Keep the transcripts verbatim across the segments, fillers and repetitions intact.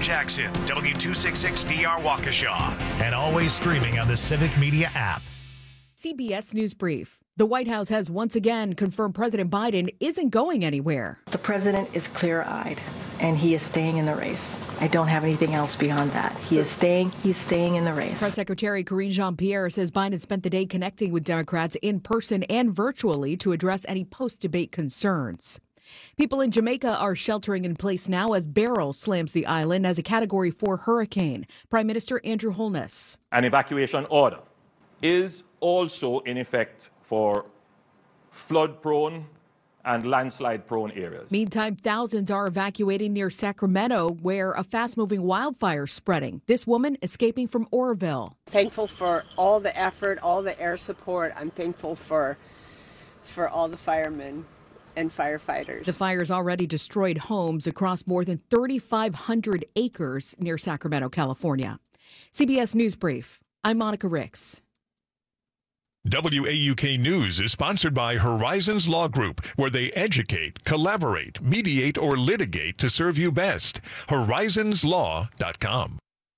Jackson, W two sixty-six D R Waukesha, and always streaming on the Civic Media app. C B S News Brief. The White House has once again confirmed President Biden isn't going anywhere. The president is clear-eyed, and he is staying in the race. I don't have anything else beyond that. He is staying, he's staying in the race. Press Secretary Karine Jean-Pierre says Biden spent the day connecting with Democrats in person and virtually to address any post-debate concerns. People in Jamaica are sheltering in place now as Beryl slams the island as a Category four hurricane. Prime Minister Andrew Holness. An evacuation order is also in effect for flood-prone and landslide-prone areas. Meantime, thousands are evacuating near Sacramento, where a fast-moving wildfire is spreading. This woman escaping from Oroville. Thankful for all the effort, all the air support. I'm thankful for, for all the firemen and firefighters. The fire's already destroyed homes across more than thirty-five hundred acres near Sacramento, California. C B S News Brief. I'm Monica Ricks. W A U K News is sponsored by Horizons Law Group, where they educate, collaborate, mediate, or litigate to serve you best. horizons law dot com.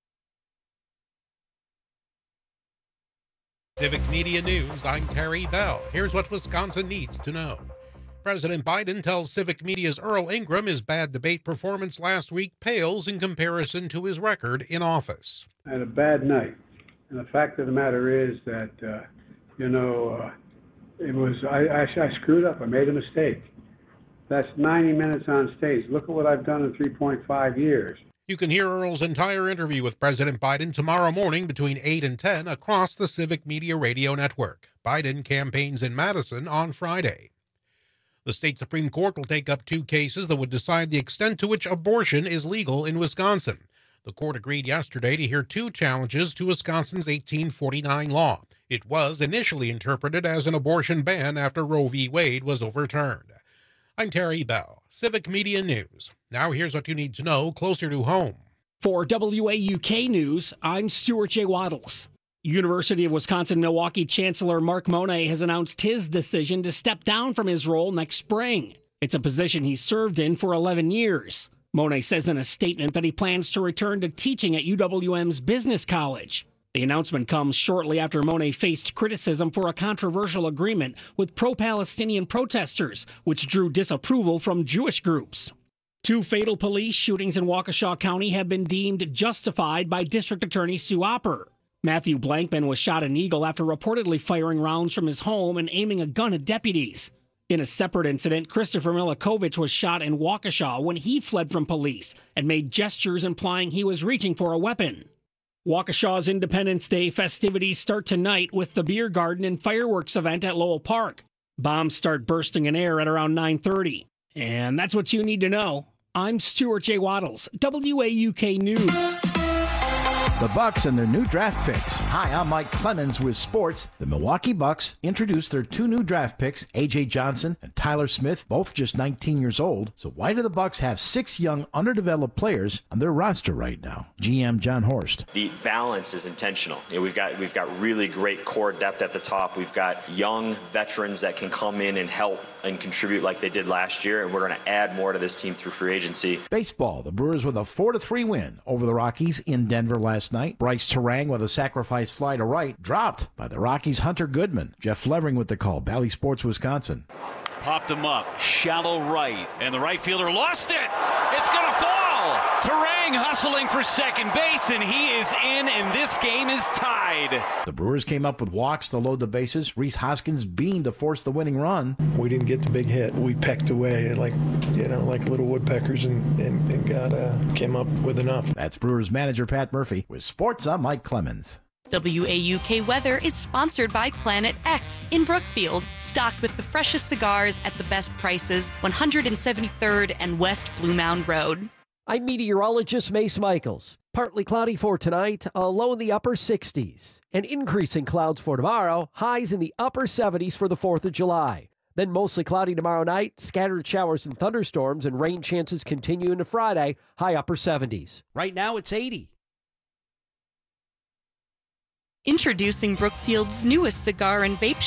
Civic Media News, I'm Terry Bell. Here's what Wisconsin needs to know. President Biden tells Civic Media's Earl Ingram his bad debate performance last week pales in comparison to his record in office. I had a bad night. And the fact of the matter is that, uh, you know, uh, it was, I, I, I screwed up. I made a mistake. That's ninety minutes on stage. Look at what I've done in three point five years. You can hear Earl's entire interview with President Biden tomorrow morning between eight and ten across the Civic Media Radio Network. Biden campaigns in Madison on Friday. The state Supreme Court will take up two cases that would decide the extent to which abortion is legal in Wisconsin. The court agreed yesterday to hear two challenges to Wisconsin's eighteen forty-nine law. It was initially interpreted as an abortion ban after Roe v. Wade was overturned. I'm Terry Bell, Civic Media News. Now here's what you need to know closer to home. For W A U K News, I'm Stuart J. Waddles. University of Wisconsin-Milwaukee Chancellor Mark Mone has announced his decision to step down from his role next spring. It's a position he served in for eleven years. Mone says in a statement that he plans to return to teaching at U W M's Business College. The announcement comes shortly after Mone faced criticism for a controversial agreement with pro-Palestinian protesters, which drew disapproval from Jewish groups. Two fatal police shootings in Waukesha County have been deemed justified by District Attorney Sue Opper. Matthew Blankman was shot in Eagle after reportedly firing rounds from his home and aiming a gun at deputies. In a separate incident, Christopher Milikovich was shot in Waukesha when he fled from police and made gestures implying he was reaching for a weapon. Waukesha's Independence Day festivities start tonight with the beer garden and fireworks event at Lowell Park. Bombs start bursting in air at around nine thirty. And that's what you need to know. I'm Stuart J. Waddles, W A U K News. The Bucks and their new draft picks. Hi, I'm Mike Clemens with sports. The Milwaukee Bucks introduced their two new draft picks, A J Johnson and Tyler Smith, both just nineteen years old. So why do the Bucks have six young, underdeveloped players on their roster right now? G M John Horst. The balance is intentional. You know, we've got we've got really great core depth at the top. We've got young veterans that can come in and help and contribute like they did last year, and we're going to add more to this team through free agency. Baseball, the Brewers with a four to three win over the Rockies in Denver last night. Bryce Terang with a sacrifice fly to right, dropped by the Rockies' Hunter Goodman. Jeff Flevering with the call, Bally Sports, Wisconsin. Popped him up, shallow right, and the right fielder lost it. It's going to fall. Terang hustling for second base, and he is in, and this game is tied. The Brewers came up with walks to load the bases. Rhys Hoskins beamed to force the winning run. We didn't get the big hit. We pecked away like, you know, like little woodpeckers and, and, and got uh, came up with enough. That's Brewers manager Pat Murphy. With sports, I'm Mike Clemens. W A U K Weather is sponsored by Planet X in Brookfield, stocked with the freshest cigars at the best prices, one hundred seventy-third and West Blue Mound Road. I'm meteorologist Mace Michaels. Partly cloudy for tonight, a low in the upper sixties. And increasing clouds for tomorrow, highs in the upper seventies for the fourth of July. Then mostly cloudy tomorrow night, scattered showers and thunderstorms, and rain chances continue into Friday, high upper seventies. Right now it's eighty. Introducing Brookfield's newest cigar and vape shop,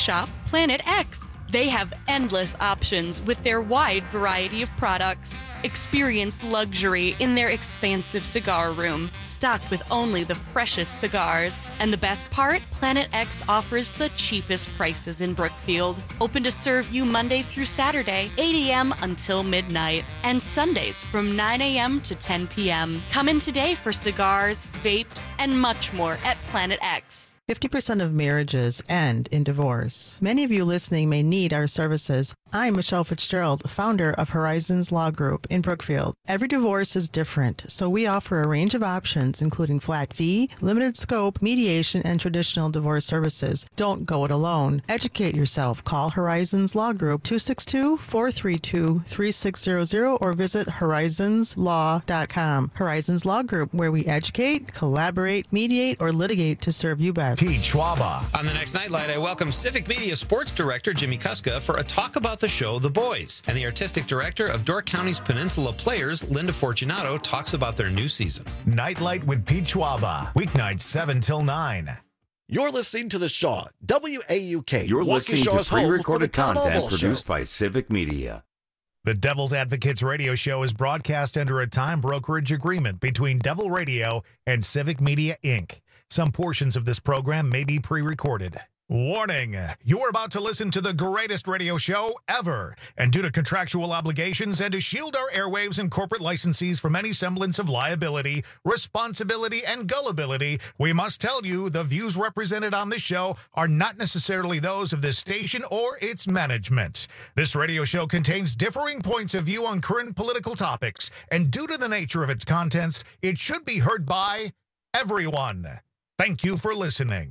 Planet X. They have endless options with their wide variety of products. Experience luxury in their expansive cigar room, stocked with only the freshest cigars. And the best part? Planet X offers the cheapest prices in Brookfield. Open to serve you Monday through Saturday, eight a.m. until midnight, and Sundays from nine a.m. to ten p.m. Come in today for cigars, vapes, and much more at Planet X. fifty percent of marriages end in divorce. Many of you listening may need our services. I'm Michelle Fitzgerald, founder of Horizons Law Group in Brookfield. Every divorce is different, so we offer a range of options, including flat fee, limited scope, mediation, and traditional divorce services. Don't go it alone. Educate yourself. Call Horizons Law Group two six two, four three two, three six zero zero or visit horizons law dot com. Horizons Law Group, where we educate, collaborate, mediate, or litigate to serve you best. Pete Schwaba. On the next Nightlight, I welcome Civic Media Sports Director Jimmy Kuska for a talk about the show The Boys. And the Artistic Director of Door County's Peninsula Players, Linda Fortunato, talks about their new season. Nightlight with Pete Schwaba. Weeknights seven till nine. You're listening to The Shaw, W A U K. You're listening to pre-recorded content produced Show. by Civic Media. The Devil's Advocates radio show is broadcast under a time brokerage agreement between Devil Radio and Civic Media, Incorporated. Some portions of this program may be pre-recorded. Warning, you're about to listen to the greatest radio show ever. And due to contractual obligations and to shield our airwaves and corporate licensees from any semblance of liability, responsibility, and gullibility, we must tell you the views represented on this show are not necessarily those of this station or its management. This radio show contains differing points of view on current political topics, and due to the nature of its contents, it should be heard by everyone. Thank you for listening.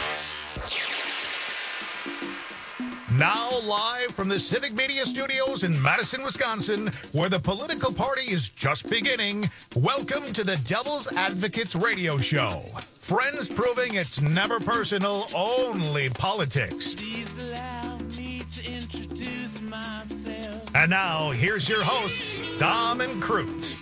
Now live from the Civic Media Studios in Madison, Wisconsin, where the political party is just beginning, welcome to the Devil's Advocates radio show. Friends proving it's never personal, only politics. Please allow me to introduce myself. And now, here's your hosts, Dom and Crute.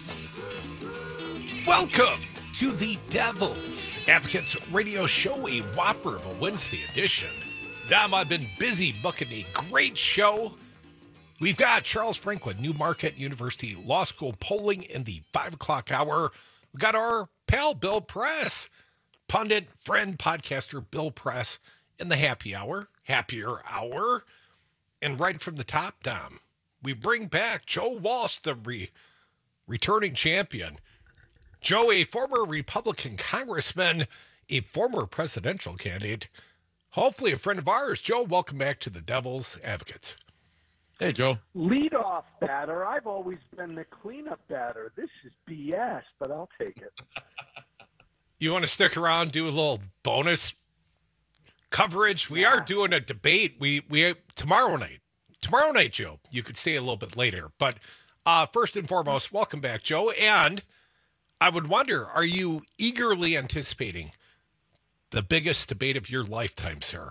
Welcome to the Devil's Advocates radio show, a whopper of a Wednesday edition. Dom, I've been busy booking a great show. We've got Charles Franklin, New Marquette University Law School polling in the five o'clock hour. We've got our pal, Bill Press, pundit, friend, podcaster, Bill Press, in the happy hour, happier hour. And right from the top, Dom, we bring back Joe Walsh, the re- returning champion. Joe, a former Republican congressman, a former presidential candidate, hopefully a friend of ours. Joe, welcome back to the Devil's Advocates. Hey, Joe. Leadoff batter. I've always been the cleanup batter. This is B S, but I'll take it. You want to stick around, do a little bonus coverage? We yeah. are doing a debate. We we tomorrow night. Tomorrow night, Joe. You could stay a little bit later, but uh, first and foremost, welcome back, Joe. And I would wonder, are you eagerly anticipating the biggest debate of your lifetime, sir?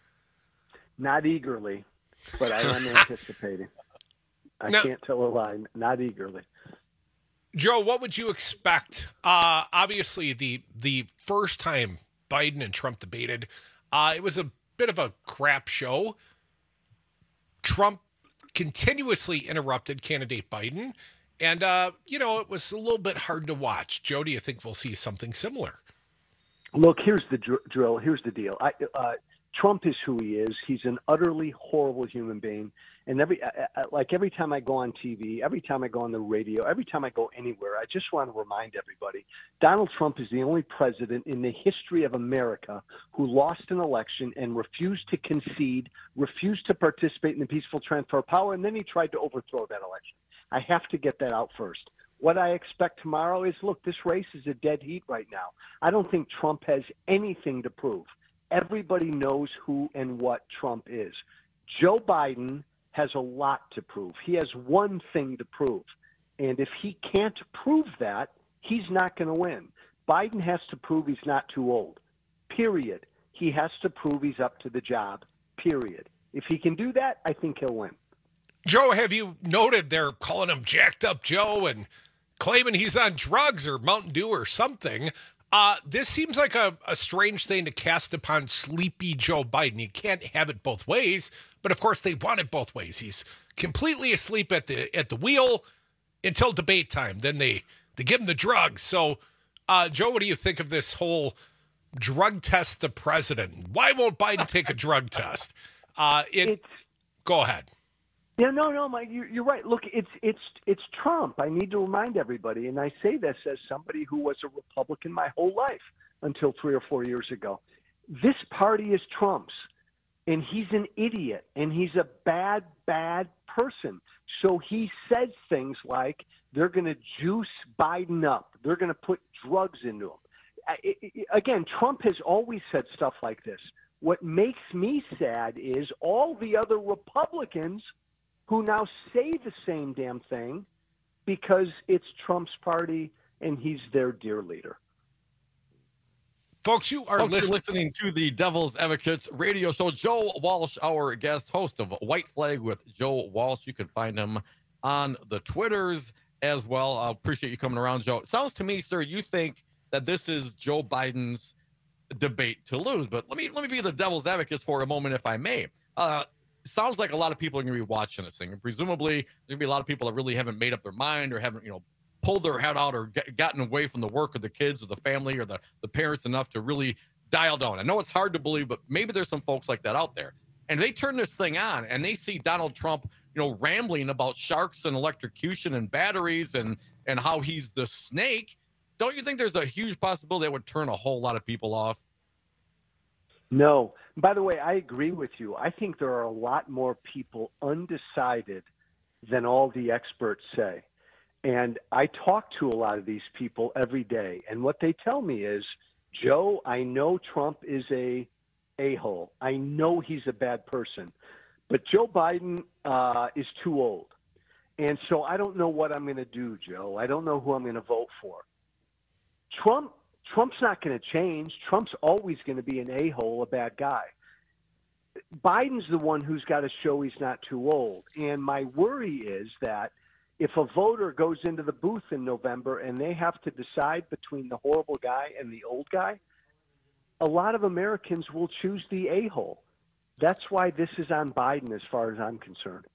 Not eagerly, but I am anticipating. I now, can't tell a lie. Not eagerly. Joe, what would you expect? Uh, obviously, the the first time Biden and Trump debated, uh, it was a bit of a crap show. Trump continuously interrupted candidate Biden, and, uh, you know, it was a little bit hard to watch. Joe, do you think we'll see something similar? Look, here's the dr- drill. Here's the deal. I, uh, Trump is who he is. He's an utterly horrible human being. And every, uh, like every time I go on T V, every time I go on the radio, every time I go anywhere, I just want to remind everybody, Donald Trump is the only president in the history of America who lost an election and refused to concede, refused to participate in the peaceful transfer of power, and then he tried to overthrow that election. I have to get that out first. What I expect tomorrow is, look, this race is a dead heat right now. I don't think Trump has anything to prove. Everybody knows who and what Trump is. Joe Biden has a lot to prove. He has one thing to prove. And if he can't prove that, he's not going to win. Biden has to prove he's not too old, period. He has to prove he's up to the job, period. If he can do that, I think he'll win. Joe, have you noted they're calling him Jacked Up Joe and claiming he's on drugs or Mountain Dew or something? Uh, this seems like a, a strange thing to cast upon sleepy Joe Biden. He can't have it both ways, but of course they want it both ways. He's completely asleep at the at the wheel until debate time. Then they, they give him the drugs. So, uh, Joe, what do you think of this whole drug test the president? Why won't Biden take a drug test? Uh, it, it's, go ahead. Yeah, no, no, Mike, you, you're right. Look, it's it's it's Trump. I need to remind everybody, and I say this as somebody who was a Republican my whole life until three or four years ago. This party is Trump's, and he's an idiot, and he's a bad, bad person. So he says things like they're going to juice Biden up. They're going to put drugs into him. I, I, again, Trump has always said stuff like this. What makes me sad is all the other Republicans who now say the same damn thing because it's Trump's party and he's their dear leader. Folks, you are Folks, listen- you're listening to the Devil's Advocates radio show. Joe Walsh, our guest host of White Flag with Joe Walsh. You can find him on the Twitters as well. I appreciate you coming around, Joe. It sounds to me, sir, you think that this is Joe Biden's debate to lose. But let me let me be the Devil's Advocate for a moment, if I may. Uh, sounds like a lot of people are going to be watching this thing, and presumably there's going to be a lot of people that really haven't made up their mind or haven't, you know, pulled their head out or get, gotten away from the work of the kids or the family or the, the parents enough to really dial down. I know it's hard to believe, but maybe there's some folks like that out there. And they turn this thing on and they see Donald Trump, you know, rambling about sharks and electrocution and batteries and, and how he's the snake. Don't you think there's a huge possibility that would turn a whole lot of people off? No. By the way, I agree with you. I think there are a lot more people undecided than all the experts say. And I talk to a lot of these people every day. And what they tell me is, Joe, I know Trump is a a-hole. I know he's a bad person. But Joe Biden uh, is too old. And so I don't know what I'm going to do, Joe. I don't know who I'm going to vote for. Trump Trump's not going to change. Trump's always going to be an a-hole, a bad guy. Biden's the one who's got to show he's not too old. And my worry is that if a voter goes into the booth in November and they have to decide between the horrible guy and the old guy, a lot of Americans will choose the a-hole. That's why this is on Biden as far as I'm concerned.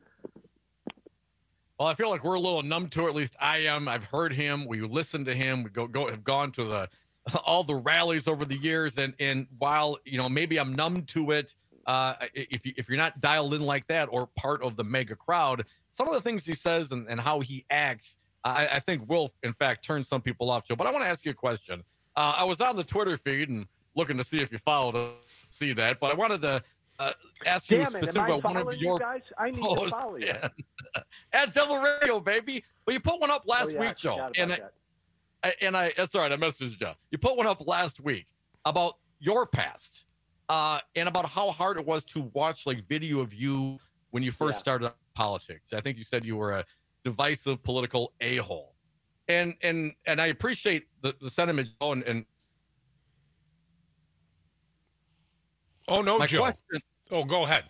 Well, I feel like we're a little numb to it. At least I am. I've heard him. We listen to him. We go, go have gone to the all the rallies over the years. And, and while, you know, maybe I'm numb to it, uh, if, you, if you're not dialed in like that or part of the mega crowd, some of the things he says and, and how he acts, I, I think will, in fact, turn some people off, Joe. But I want to ask you a question. Uh, I was on the Twitter feed and looking to see if you followed to see that, but I wanted to uh, ask Damn you it, specifically am I one of following your you guys? I need posts. to follow you. At Devil Radio, baby. Well, you put one up last Oh, yeah, I week, Joe, forgot and I, about I, and I that's all right. I messaged you. You put one up last week about your past, uh, and about how hard it was to watch like video of you when you first Yeah. started politics. I think you said you were a divisive political a-hole, and and and I appreciate the, the sentiment. Joe, and, and Oh, no, my Joe. question. Oh, go ahead.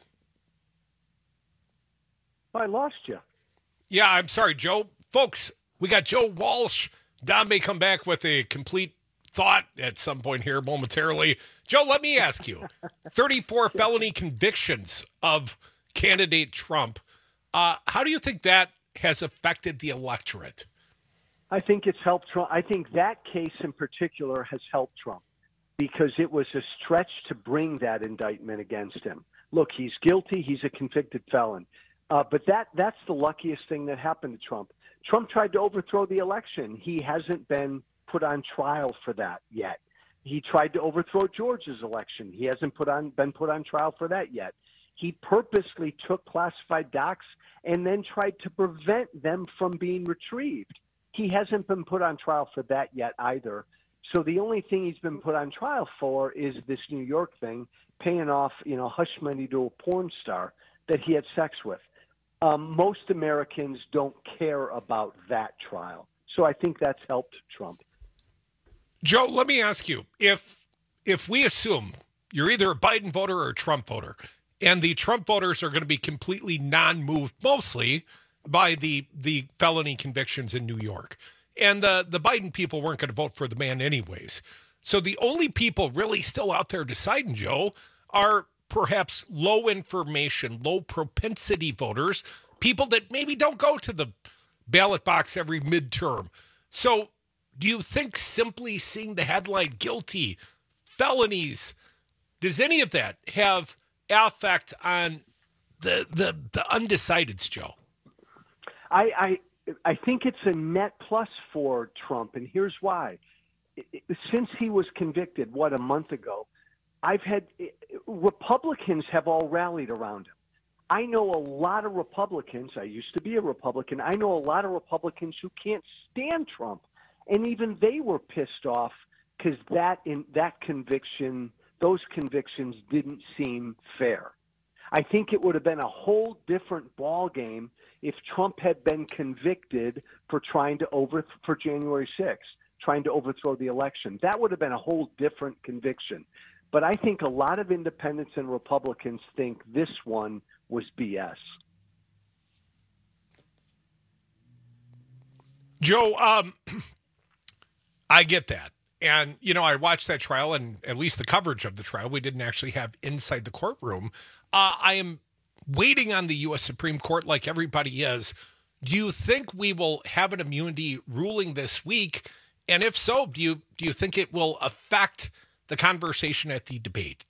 I lost you. Yeah, I'm sorry, Joe. Folks, we got Joe Walsh. Don may come back with a complete thought at some point here momentarily. Joe, let me ask you. thirty-four felony convictions of candidate Trump. Uh, how do you think that has affected the electorate? I think it's helped Trump. I think that case in particular has helped Trump because it was a stretch to bring that indictment against him. Look, he's guilty. He's a convicted felon. Uh, but that that's the luckiest thing that happened to Trump. Trump tried to overthrow the election. He hasn't been put on trial for that yet. He tried to overthrow Georgia's election. He hasn't put on been put on trial for that yet. He purposely took classified docs and then tried to prevent them from being retrieved. He hasn't been put on trial for that yet either. So the only thing he's been put on trial for is this New York thing, paying off, you know, hush money to a porn star that he had sex with. Um, most Americans don't care about that trial. So I think that's helped Trump. Joe, let me ask you, if if we assume you're either a Biden voter or a Trump voter, and the Trump voters are going to be completely non-moved mostly by the the felony convictions in New York, and the, the Biden people weren't going to vote for the man anyways, So the only people really still out there deciding, Joe, are perhaps low information, low propensity voters, people that maybe don't go to the ballot box every midterm. So do you think simply seeing the headline guilty, felonies, does any of that have effect on the the, the undecideds, Joe? I, I I think it's a net plus for Trump, and here's why. Since he was convicted, what, a month ago, I've had Republicans have all rallied around him. I know a lot of Republicans. I used to be a Republican. I know a lot of Republicans who can't stand Trump, and even they were pissed off because that in that conviction, those convictions didn't seem fair. I think it would have been a whole different ball game if Trump had been convicted for trying to over for January sixth, trying to overthrow the election. That would have been a whole different conviction. But I think a lot of independents and Republicans think this one was B S. Joe, um, I get that. And, you know, I watched that trial and at least the coverage of the trial. We didn't actually have inside the courtroom. Uh, I am waiting on the U S Supreme Court like everybody is. Do you think we will have an immunity ruling this week? And if so, do you do you think it will affect the conversation at the debate?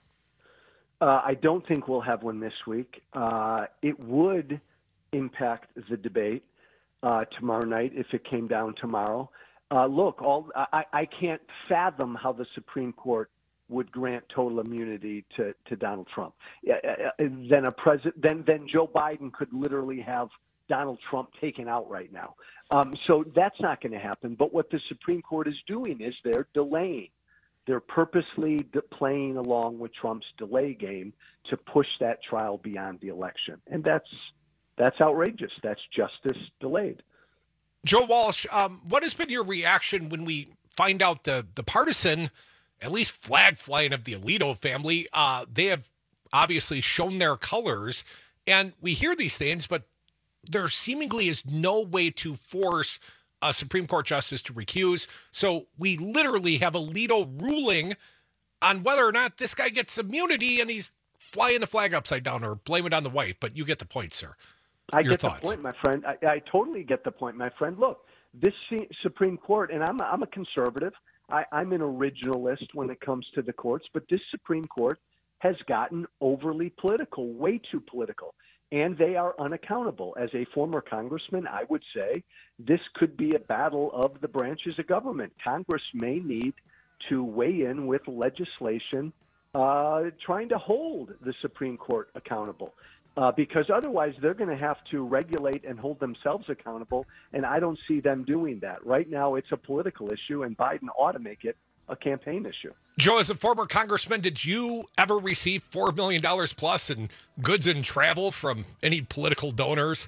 Uh, I don't think we'll have one this week. Uh, it would impact the debate uh, tomorrow night if it came down tomorrow. Uh, look, all I, I can't fathom how the Supreme Court would grant total immunity to, to Donald Trump. Uh, then a president, then then Joe Biden could literally have Donald Trump taken out right now. Um, so that's not going to happen. But what the Supreme Court is doing is they're delaying. They're purposely de- playing along with Trump's delay game to push that trial beyond the election. And that's that's outrageous. That's justice delayed. Joe Walsh, um, what has been your reaction when we find out the, the partisan, at least flag flying of the Alito family? Uh, they have obviously shown their colors, and we hear these things, but there seemingly is no way to force a Supreme Court justice to recuse. So we literally have Alito ruling on whether or not this guy gets immunity, and he's flying the flag upside down or blame it on the wife. But you get the point, sir. I Your get thoughts. the point, my friend. I, I totally get the point, my friend. Look, this Supreme Court, and I'm a, I'm a conservative. I, I'm an originalist when it comes to the courts, but this Supreme Court has gotten overly political, way too political. And they are unaccountable. As a former congressman, I would say this could be a battle of the branches of government. Congress may need to weigh in with legislation uh, trying to hold the Supreme Court accountable, uh, because otherwise they're going to have to regulate and hold themselves accountable, and I don't see them doing that. Right now it's a political issue, and Biden ought to make it a campaign issue. Joe, as a former congressman, did you ever receive four million dollars plus in goods and travel from any political donors?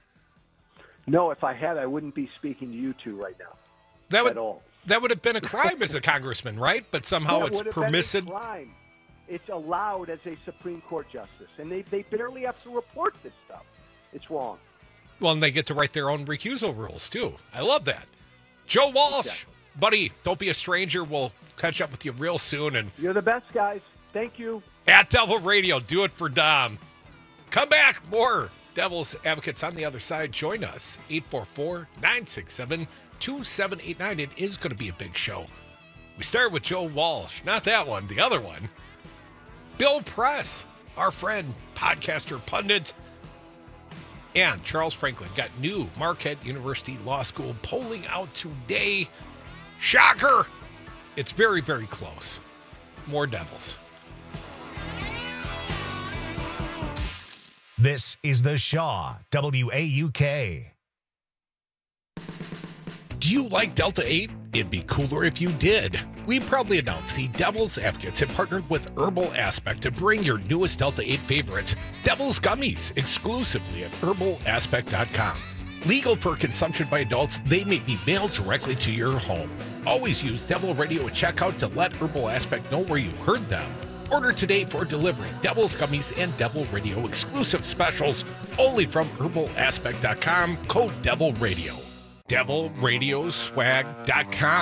No, if I had, I wouldn't be speaking to you two right now. That would, at all. That would have been a crime as a congressman, right? But somehow Yeah, it's would have been a permissive. crime. It's allowed as a Supreme Court justice, and they, they barely have to report this stuff. It's wrong. Well, and they get to write their own recusal rules, too. I love that. Joe Walsh, Exactly. buddy, don't be a stranger. We'll catch up with you real soon. And You're the best, guys. Thank you. at Devil Radio, do it for Dom. Come back. More Devil's Advocates on the other side. Join us. eight four four, nine six seven, two seven eight nine. It is going to be a big show. We start with Joe Walsh. Not that one, the other one. Bill Press, our friend, podcaster, pundit, and Charles Franklin got new Marquette University Law School polling out today. Shocker! It's very, very close. More Devils. This is the Shaw W A U K. Do you like Delta eight? It'd be cooler if you did. We proudly announced the Devil's Advocates have partnered with Herbal Aspect to bring your newest Delta eight favorites, Devil's Gummies, exclusively at herbal aspect dot com. Legal for consumption by adults, they may be mailed directly to your home. Always use Devil Radio at checkout to let Herbal Aspect know where you heard them. Order today for delivery. Devil's Gummies and Devil Radio exclusive specials only from herbal aspect dot com. Code Devil Radio. devil radio swag dot com.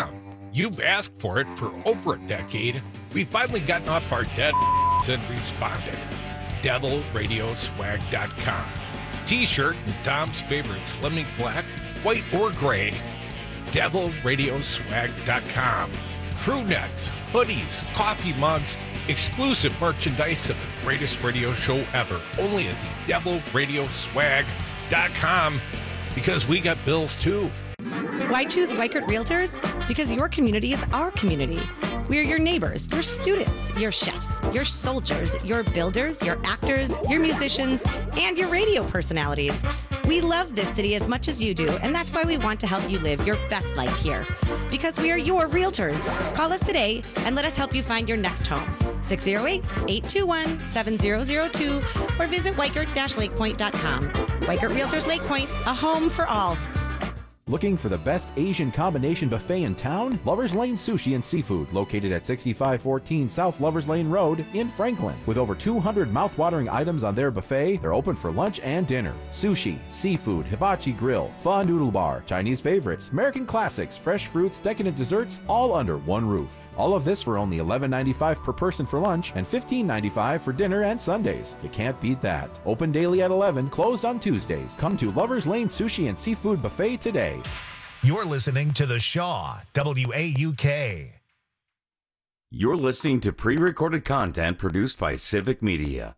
You've asked for it for over a decade. We've finally gotten off our dead and responded. devil radio swag dot com. T-shirt and Dom's favorite slimming black, white, or gray. devil radio swag dot com. Crew necks, hoodies, coffee mugs, exclusive merchandise of the greatest radio show ever. Only at the devil radio swag dot com, because we got bills too. Why choose Weichert Realtors? Because your community is our community. We are your neighbors, your students, your chefs, your soldiers, your builders, your actors, your musicians, and your radio personalities. We love this city as much as you do, and that's why we want to help you live your best life here. Because we are your realtors. Call us today and let us help you find your next home. six oh eight, eight two one, seven oh oh two or visit weichert dash lake point dot com. Weichert Realtors Lake Point, a home for all. Looking for the best Asian combination buffet in town? Lovers Lane Sushi and Seafood, located at sixty-five fourteen South Lovers Lane Road in Franklin. With over two hundred mouth-watering items on their buffet, they're open for lunch and dinner. Sushi, seafood, hibachi grill, pho noodle bar, Chinese favorites, American classics, fresh fruits, decadent desserts, all under one roof. All of this for only eleven ninety-five per person for lunch and fifteen ninety-five for dinner and Sundays. You can't beat that. Open daily at eleven, closed on Tuesdays. Come to Lovers Lane Sushi and Seafood Buffet today. You're listening to The Shaw, W A U K. You're listening to pre-recorded content produced by Civic Media.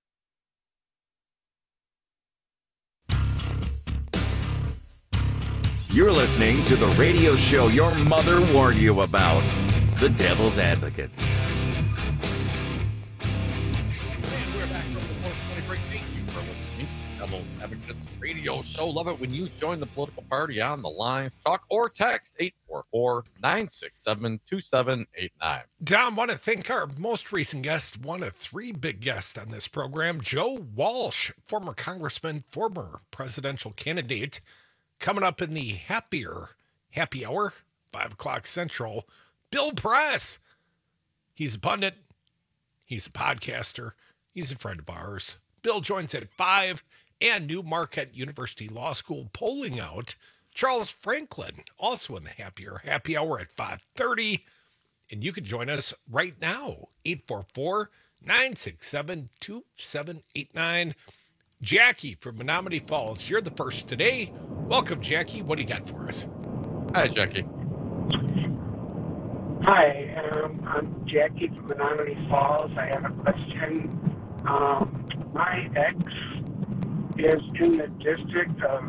You're listening to the radio show your mother warned you about, The Devil's Advocates. And we're back from the fourth twenty break. Thank you for listening to Devil's Advocates radio show. Love it when you join the political party on the lines. Talk or text eight four four, nine six seven, two seven eight nine. Dom, want to thank our most recent guest, one of three big guests on this program, Joe Walsh, former congressman, former presidential candidate, coming up in the happier happy hour, five o'clock Central. Bill Press. He's a pundit. He's a podcaster. He's a friend of ours. Bill joins at five, and New Marquette University Law School polling out Charles Franklin, also in the happier happy hour at five thirty. And you can join us right now, eight four four, nine six seven, two seven eight nine. Jackie from Menominee Falls, you're the first today. Welcome, Jackie. What do you got for us? Hi, Jackie. Hi, um, I'm Jackie from Menominee Falls. I have a question. Um, my ex is in the district of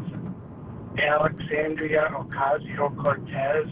Alexandria Ocasio-Cortez,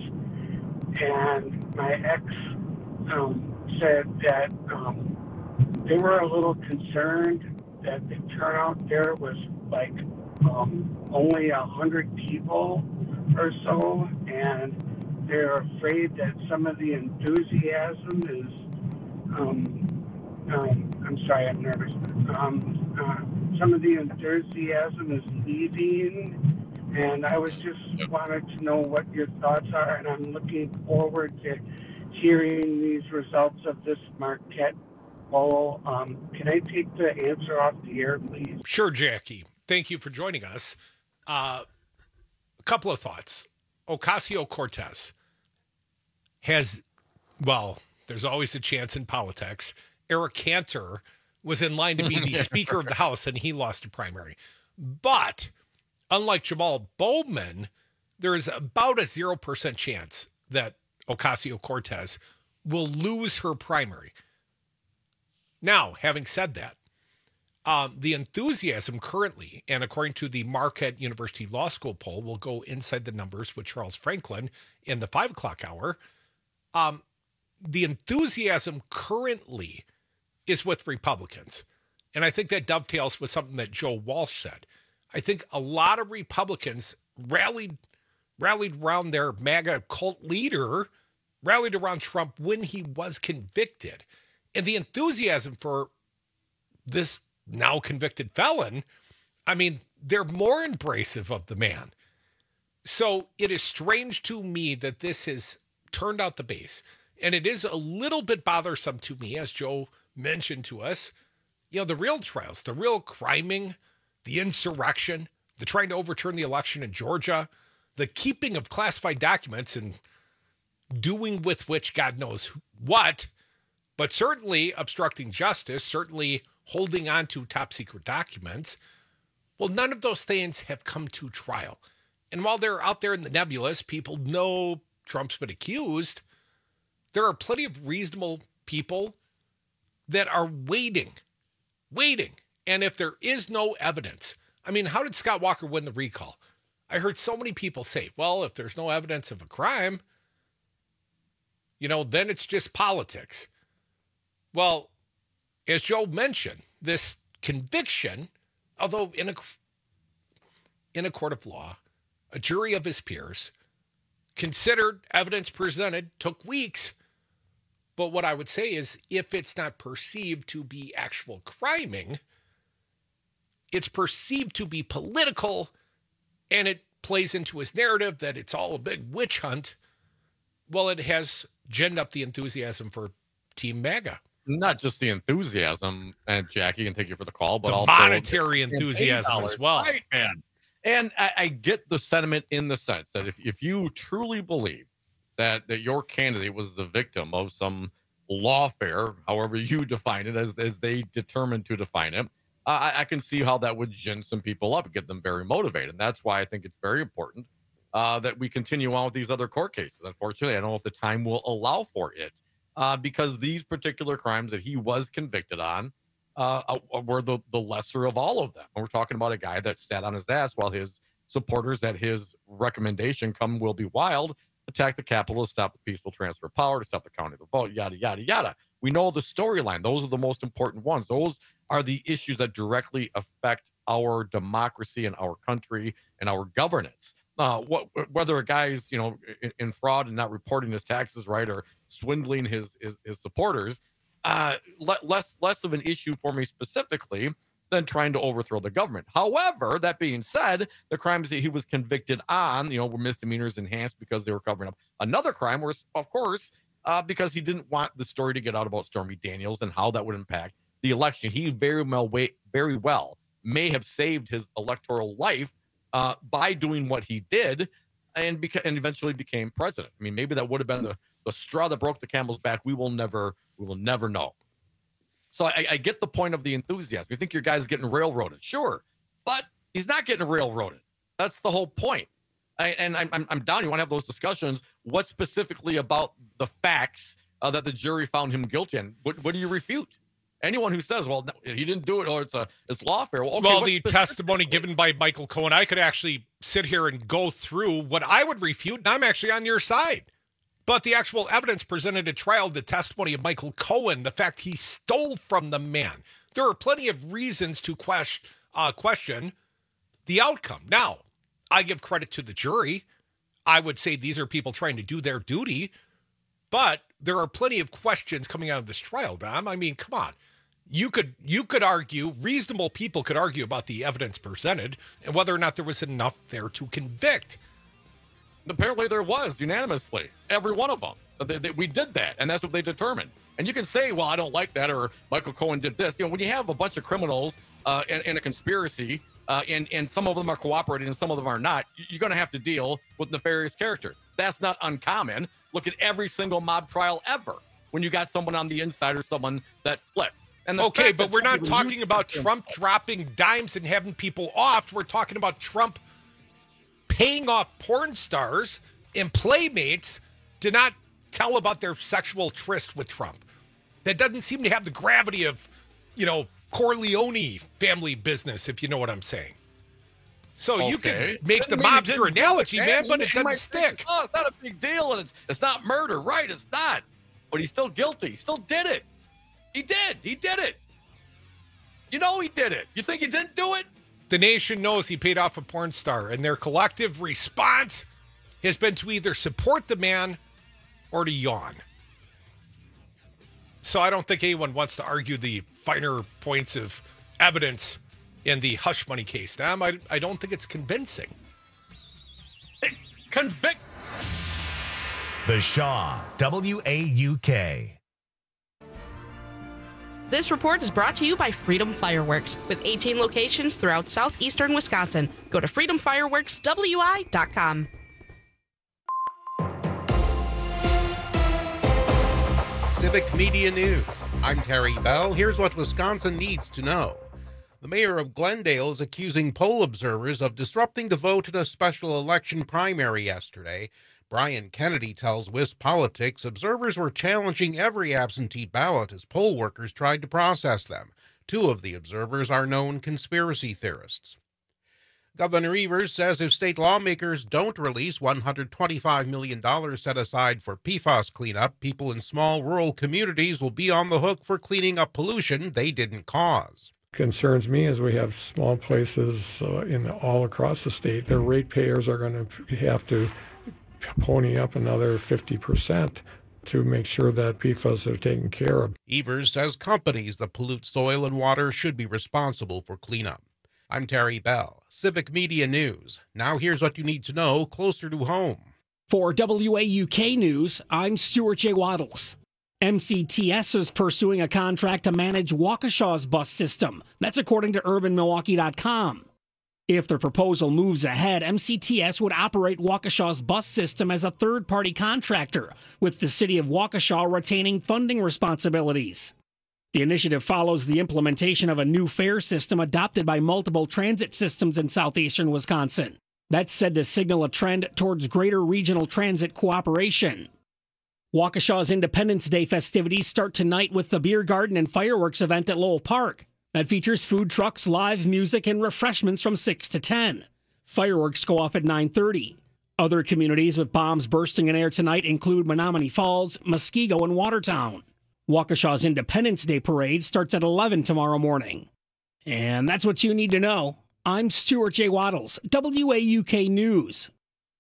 and my ex um, said that um, they were a little concerned that the turnout there was like um, only a hundred people or so, and they're afraid that some of the enthusiasm is, um, um, I'm sorry, I'm nervous. Um, uh, some of the enthusiasm is leaving, and I was just wanted to know what your thoughts are, and I'm looking forward to hearing these results of this Marquette poll. Um, can I take the answer off the air, please? Sure, Jackie. Thank you for joining us. Uh, a couple of thoughts. Ocasio-Cortez has, well, there's always a chance in politics. Eric Cantor was in line to be the Speaker of the House, and he lost a primary. But unlike Jamal Bowman, there is about a zero percent chance that Ocasio-Cortez will lose her primary. Now, having said that, um, the enthusiasm currently, and according to the Marquette University Law School poll, will go inside the numbers with Charles Franklin in the five o'clock hour. Um, the enthusiasm currently is with Republicans. And I think that dovetails with something that Joe Walsh said. I think a lot of Republicans rallied, rallied around their MAGA cult leader, rallied around Trump when he was convicted. And the enthusiasm for this now convicted felon, I mean, they're more embracive of the man. So it is strange to me that this has turned out the base. And it is a little bit bothersome to me, as Joe mentioned to us, you know, the real trials, the real criming, the insurrection, the trying to overturn the election in Georgia, the keeping of classified documents. And doing with which God knows what, but certainly obstructing justice, certainly holding on to top secret documents. Well, none of those things have come to trial. And while they're out there in the nebulous, people know Trump's been accused. There are plenty of reasonable people that are waiting, waiting. And if there is no evidence, I mean, how did Scott Walker win the recall? I heard so many people say, well, if there's no evidence of a crime, you know, then it's just politics. Well, as Joe mentioned, this conviction, although in a, in a court of law, a jury of his peers considered evidence presented, took weeks. But what I would say is if it's not perceived to be actual criming, it's perceived to be political, and it plays into his narrative that it's all a big witch hunt. Well, it has ginned up the enthusiasm for Team MAGA. Not just the enthusiasm, and Jackie can take you for the call, but the also monetary enthusiasm as well. Right, man. And I, I get the sentiment in the sense that if, if you truly believe that, that your candidate was the victim of some lawfare, however you define it, as, as they determined to define it, I, I can see how that would gin some people up and get them very motivated. And that's why I think it's very important uh, that we continue on with these other court cases. Unfortunately, I don't know if the time will allow for it uh, because these particular crimes that he was convicted on uh, uh, were the, the lesser of all of them. And we're talking about a guy that sat on his ass while his supporters at his recommendation, Come Will Be Wild, attack the Capitol to stop the peaceful transfer of power, to stop the counting of the vote, yada, yada, yada. We know the storyline. Those are the most important ones. Those are the issues that directly affect our democracy and our country and our governance. Uh, what, whether a guy's, you know, in, in fraud and not reporting his taxes right, or swindling his his, his supporters, uh, le- less less of an issue for me specifically than trying to overthrow the government. However, that being said, the crimes that he was convicted on, you know, were misdemeanors enhanced because they were covering up another crime, was, of course, uh, because he didn't want the story to get out about Stormy Daniels and how that would impact the election. He very well, wait, very well may have saved his electoral life uh, by doing what he did, and beca- and eventually became president. I mean, maybe that would have been the, the straw that broke the camel's back. We will never, we will never know. So I, I get the point of the enthusiasm. You think your guy's getting railroaded, sure, but he's not getting railroaded. That's the whole point. I, and I'm, I'm I'm down. You want to have those discussions? What specifically about the facts uh, that the jury found him guilty in? What, what do you refute? Anyone who says, "Well, no, he didn't do it," or it's a it's lawfare. Well, okay, well the testimony given by Michael Cohen, I could actually sit here and go through what I would refute, and I'm actually on your side. But the actual evidence presented at trial, the testimony of Michael Cohen, the fact he stole from the man, there are plenty of reasons to question, uh, question the outcome. Now, I give credit to the jury. I would say these are people trying to do their duty, but there are plenty of questions coming out of this trial, Dom. I mean, come on. You could you could argue, reasonable people could argue about the evidence presented and whether or not there was enough there to convict. Apparently there was, unanimously. Every one of them. They, they, we did that, and that's what they determined. And you can say, well, I don't like that, or Michael Cohen did this. You know, when you have a bunch of criminals uh, in, in a conspiracy, uh, and, and some of them are cooperating and some of them are not, you're going to have to deal with nefarious characters. That's not uncommon. Look at every single mob trial ever when you got someone on the inside or someone that flipped. And okay, but we're not talking about Trump dropping dimes and having people off. We're talking about Trump paying off porn stars and playmates to not tell about their sexual tryst with Trump. That doesn't seem to have the gravity of, you know, Corleone family business, if you know what I'm saying. So okay. You can make the mobster analogy, it, man, but it doesn't stick. Oh, it's not a big deal, and it's it's not murder, right? It's not. But he's still guilty. He still did it. He did. He did it. You know he did it. You think he didn't do it? The nation knows he paid off a porn star, and their collective response has been to either support the man or to yawn. So I don't think anyone wants to argue the finer points of evidence in the hush money case. Now, I, I don't think it's convincing. Convict. The Shaw, W A U K. This report is brought to you by Freedom Fireworks, with eighteen locations throughout southeastern Wisconsin. Go to freedom fireworks w i dot com. Civic Media News. I'm Terry Bell. Here's what Wisconsin needs to know. The mayor of Glendale is accusing poll observers of disrupting the vote in a special election primary yesterday. Brian Kennedy tells WisPolitics observers were challenging every absentee ballot as poll workers tried to process them. Two of the observers are known conspiracy theorists. Governor Evers says if state lawmakers don't release one hundred twenty-five million dollars set aside for P FAS cleanup, people in small rural communities will be on the hook for cleaning up pollution they didn't cause. Concerns me as we have small places uh, in all across the state. Their ratepayers are going to have to pony up another fifty percent to make sure that P FAS are taken care of. Evers says companies that pollute soil and water should be responsible for cleanup. I'm Terry Bell, Civic Media News. Now here's what you need to know closer to home. For W A U K News, I'm Stuart J. Waddles. M C T S is pursuing a contract to manage Waukesha's bus system. That's according to urban milwaukee dot com. If the proposal moves ahead, M C T S would operate Waukesha's bus system as a third-party contractor, with the city of Waukesha retaining funding responsibilities. The initiative follows the implementation of a new fare system adopted by multiple transit systems in southeastern Wisconsin. That's said to signal a trend towards greater regional transit cooperation. Waukesha's Independence Day festivities start tonight with the beer garden and fireworks event at Lowell Park. That features food trucks, live music, and refreshments from six to ten. Fireworks go off at nine thirty. Other communities with bombs bursting in air tonight include Menominee Falls, Muskego, and Watertown. Waukesha's Independence Day parade starts at eleven tomorrow morning. And that's what you need to know. I'm Stuart J. Waddles, W A U K News.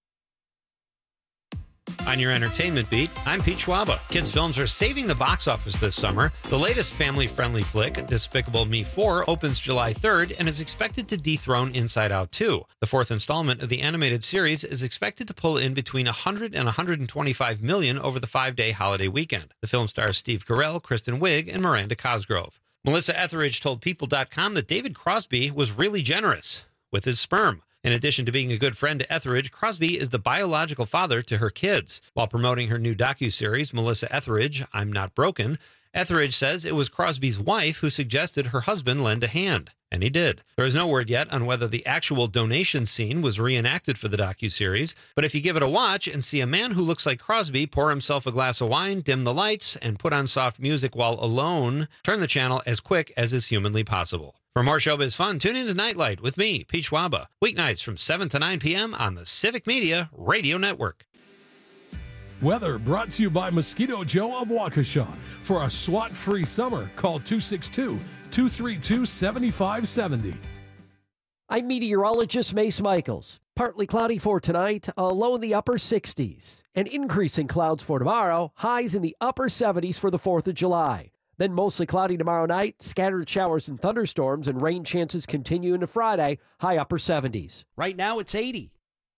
On your entertainment beat, I'm Pete Schwaba. Kids films are saving the box office this summer. The latest family-friendly flick, Despicable Me four, opens July third and is expected to dethrone Inside Out two. The fourth installment of the animated series is expected to pull in between one hundred and one hundred twenty-five million over the five-day holiday weekend. The film stars Steve Carell, Kristen Wiig, and Miranda Cosgrove. Melissa Etheridge told People dot com that David Crosby was really generous with his sperm. In addition to being a good friend to Etheridge, Crosby is the biological father to her kids. While promoting her new docuseries, Melissa Etheridge, I'm Not Broken, Etheridge says it was Crosby's wife who suggested her husband lend a hand. And he did. There is no word yet on whether the actual donation scene was reenacted for the docuseries, but if you give it a watch and see a man who looks like Crosby pour himself a glass of wine, dim the lights, and put on soft music while alone, turn the channel as quick as is humanly possible. For more showbiz fun, tune in to Nightlight with me, Pete Schwaba, weeknights from seven to nine p.m. on the Civic Media Radio Network. Weather brought to you by Mosquito Joe of Waukesha. For a SWAT-free summer, call two six two, two three two, seven five seven zero. I'm meteorologist Mace Michaels. Partly cloudy for tonight, a low in the upper sixties. And increasing clouds for tomorrow, highs in the upper seventies for the fourth of July. Then mostly cloudy tomorrow night, scattered showers and thunderstorms, and rain chances continue into Friday, high upper seventies. Right now it's eighty.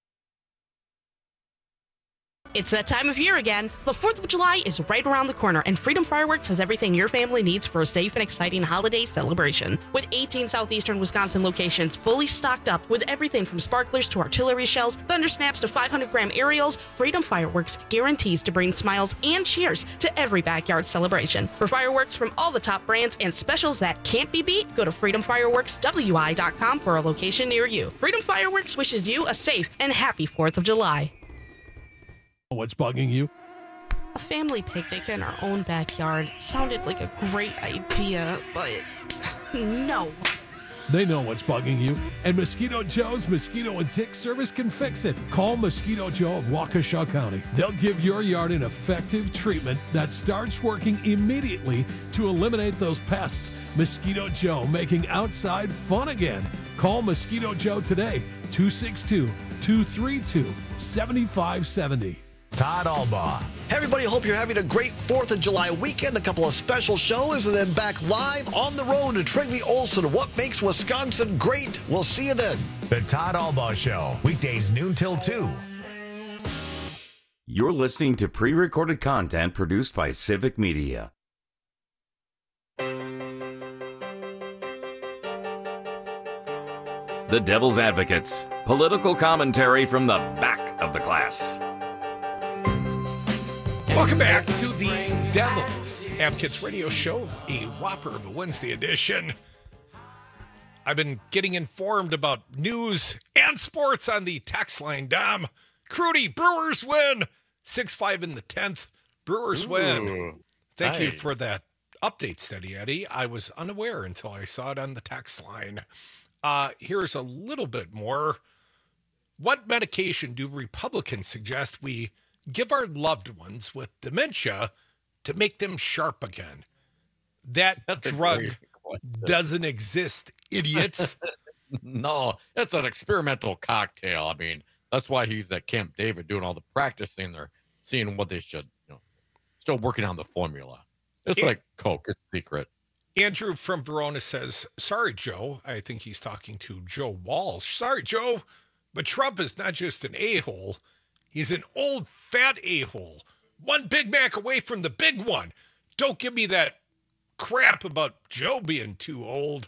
It's that time of year again. The fourth of July is right around the corner, and Freedom Fireworks has everything your family needs for a safe and exciting holiday celebration. With eighteen southeastern Wisconsin locations fully stocked up with everything from sparklers to artillery shells, thunder snaps to five hundred gram aerials, Freedom Fireworks guarantees to bring smiles and cheers to every backyard celebration. For fireworks from all the top brands and specials that can't be beat, go to freedom fireworks w i dot com for a location near you. Freedom Fireworks wishes you a safe and happy fourth of July. What's bugging you? A family picnic in our own backyard sounded like a great idea, but no. They know what's bugging you, and Mosquito Joe's Mosquito and Tick Service can fix it. Call Mosquito Joe of Waukesha County. They'll give your yard an effective treatment that starts working immediately to eliminate those pests. Mosquito Joe, making outside fun again. Call Mosquito Joe today, two six two, two three two, seven five seven zero. Todd Albaugh. Hey everybody, hope you're having a great fourth of July weekend. A couple of special shows and then back live on the road to Trygve Olsen. What makes Wisconsin great? We'll see you then. The Todd Albaugh Show, weekdays noon till two. You're listening to pre-recorded content produced by Civic Media. The Devil's Advocates, political commentary from the back of the class. Welcome back to the Devil's Advocates Radio Show, a whopper of a Wednesday edition. I've been getting informed about news and sports on the text line, Dom. Crudy, Brewers win. six five in the tenth. Brewers Ooh, win. Thank you nice. for that update, Steady Eddie. I was unaware until I saw it on the text line. Uh, here's a little bit more. What medication do Republicans suggest we give our loved ones with dementia to make them sharp again? That That's a drug great question. doesn't exist, idiots. No, it's an experimental cocktail. I mean, that's why he's at Camp David doing all the practicing there, seeing what they should, you know, still working on the formula. It's Yeah. like Coke, it's secret. Andrew from Verona says, sorry, Joe. I think he's talking to Joe Walsh. Sorry, Joe, but Trump is not just an a-hole. He's an old, fat a-hole. One Big Mac away from the big one. Don't give me that crap about Joe being too old.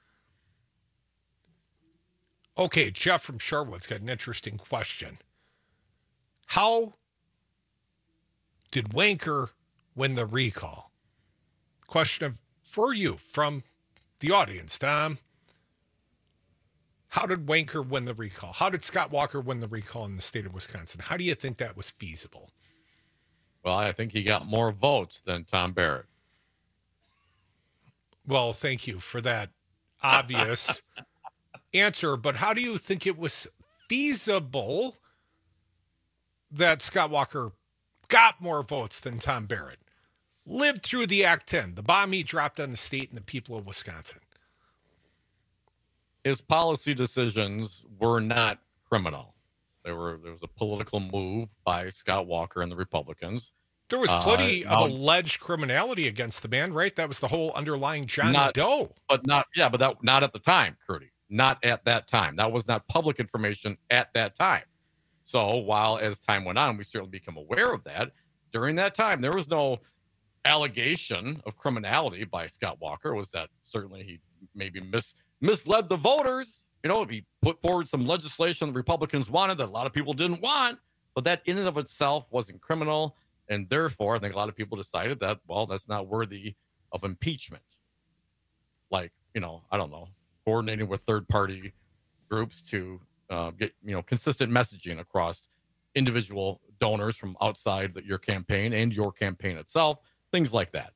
Okay, Jeff from Sherwood's got an interesting question. How did Wanker win the recall? Question of for you from the audience, Tom. How did Wanker win the recall? How did Scott Walker win the recall in the state of Wisconsin? How do you think that was feasible? Well, I think he got more votes than Tom Barrett. Well, thank you for that obvious answer, but how do you think it was feasible that Scott Walker got more votes than Tom Barrett? Lived through the Act ten, the bomb he dropped on the state and the people of Wisconsin. His policy decisions were not criminal. They were there was a political move by Scott Walker and the Republicans. There was Uh, plenty now- of alleged criminality against the man, right? That was the whole underlying John Not- Doe. But not yeah, but that not at the time, Curdy. Not at that time. That was not public information at that time. So while as time went on, we certainly become aware of that. During that time, there was no allegation of criminality by Scott Walker. It was that certainly he maybe mis misled the voters. You know, he put forward some legislation the Republicans wanted that a lot of people didn't want, but that in and of itself wasn't criminal. And therefore, I think a lot of people decided that, well, that's not worthy of impeachment. Like, you know, I don't know, coordinating with third party groups to uh, get, you know, consistent messaging across individual donors from outside the, your campaign and your campaign itself, things like that.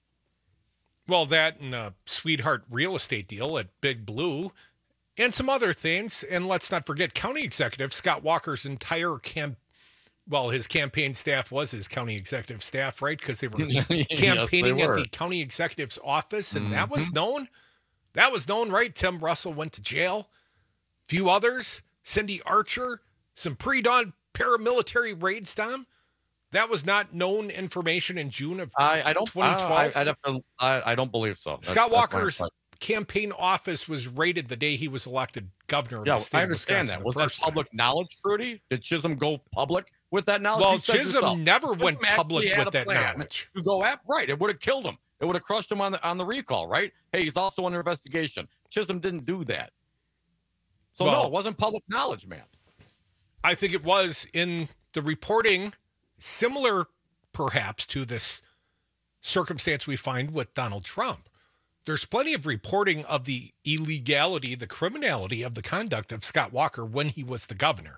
Well, that and a sweetheart real estate deal at Big Blue and some other things. And let's not forget county executive Scott Walker's entire camp. Well, his campaign staff was his county executive staff, right? Because they were Yes, they campaigning at were. the county executive's office. And that was Mhm. known. That was known, right? Tim Russell went to jail. Few others. Cindy Archer. Some pre-dawn paramilitary raids, Tom. That was not known information in June of I, I don't. twenty twelve. I, I'd have to, I, I don't believe so. That's- Scott that's my Walker's impression. campaign office was raided the day he was elected governor of Yeah, the state I of understand Wisconsin. that. the Was that first time. public knowledge, Trudy? Did Chisholm go public with that knowledge? Well, You said Chisholm yourself. never went Chisholm public actually had with a that plan knowledge. To go at right, it would have killed him. It would have crushed him on the on the recall, right? Hey, he's also under investigation. Chisholm didn't do that. So no, Well- it wasn't public knowledge, man. I think it was in the reporting, similar perhaps to this circumstance we find with Donald Trump. There's plenty of reporting of the illegality, the criminality of the conduct of Scott Walker when he was the governor.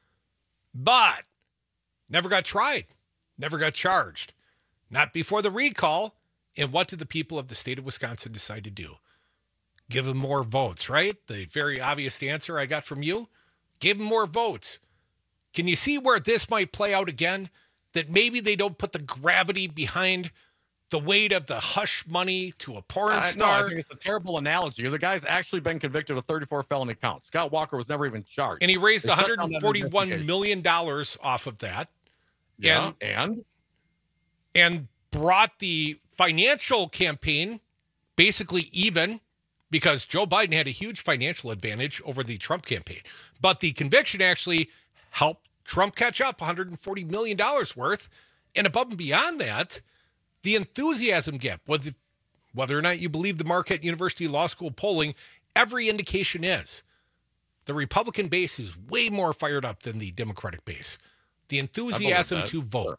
But never got tried, never got charged. Not before the recall. And what did the people of the state of Wisconsin decide to do? Give him more votes, right? The very obvious answer I got from you. Give him more votes. Can you see where this might play out again? That maybe they don't put the gravity behind the weight of the hush money to a porn I, no, I star. think it's a terrible analogy. The guy's actually been convicted of thirty-four felony counts. Scott Walker was never even charged. And he raised They shut down one that hundred forty-one investigation. million dollars off of that. Yeah, and, and and brought the financial campaign basically even because Joe Biden had a huge financial advantage over the Trump campaign. But the conviction actually helped Trump catch up one hundred forty million dollars worth. And above and beyond that, the enthusiasm gap, whether, whether or not you believe the Marquette University Law School polling, every indication is the Republican base is way more fired up than the Democratic base. The enthusiasm that. to vote.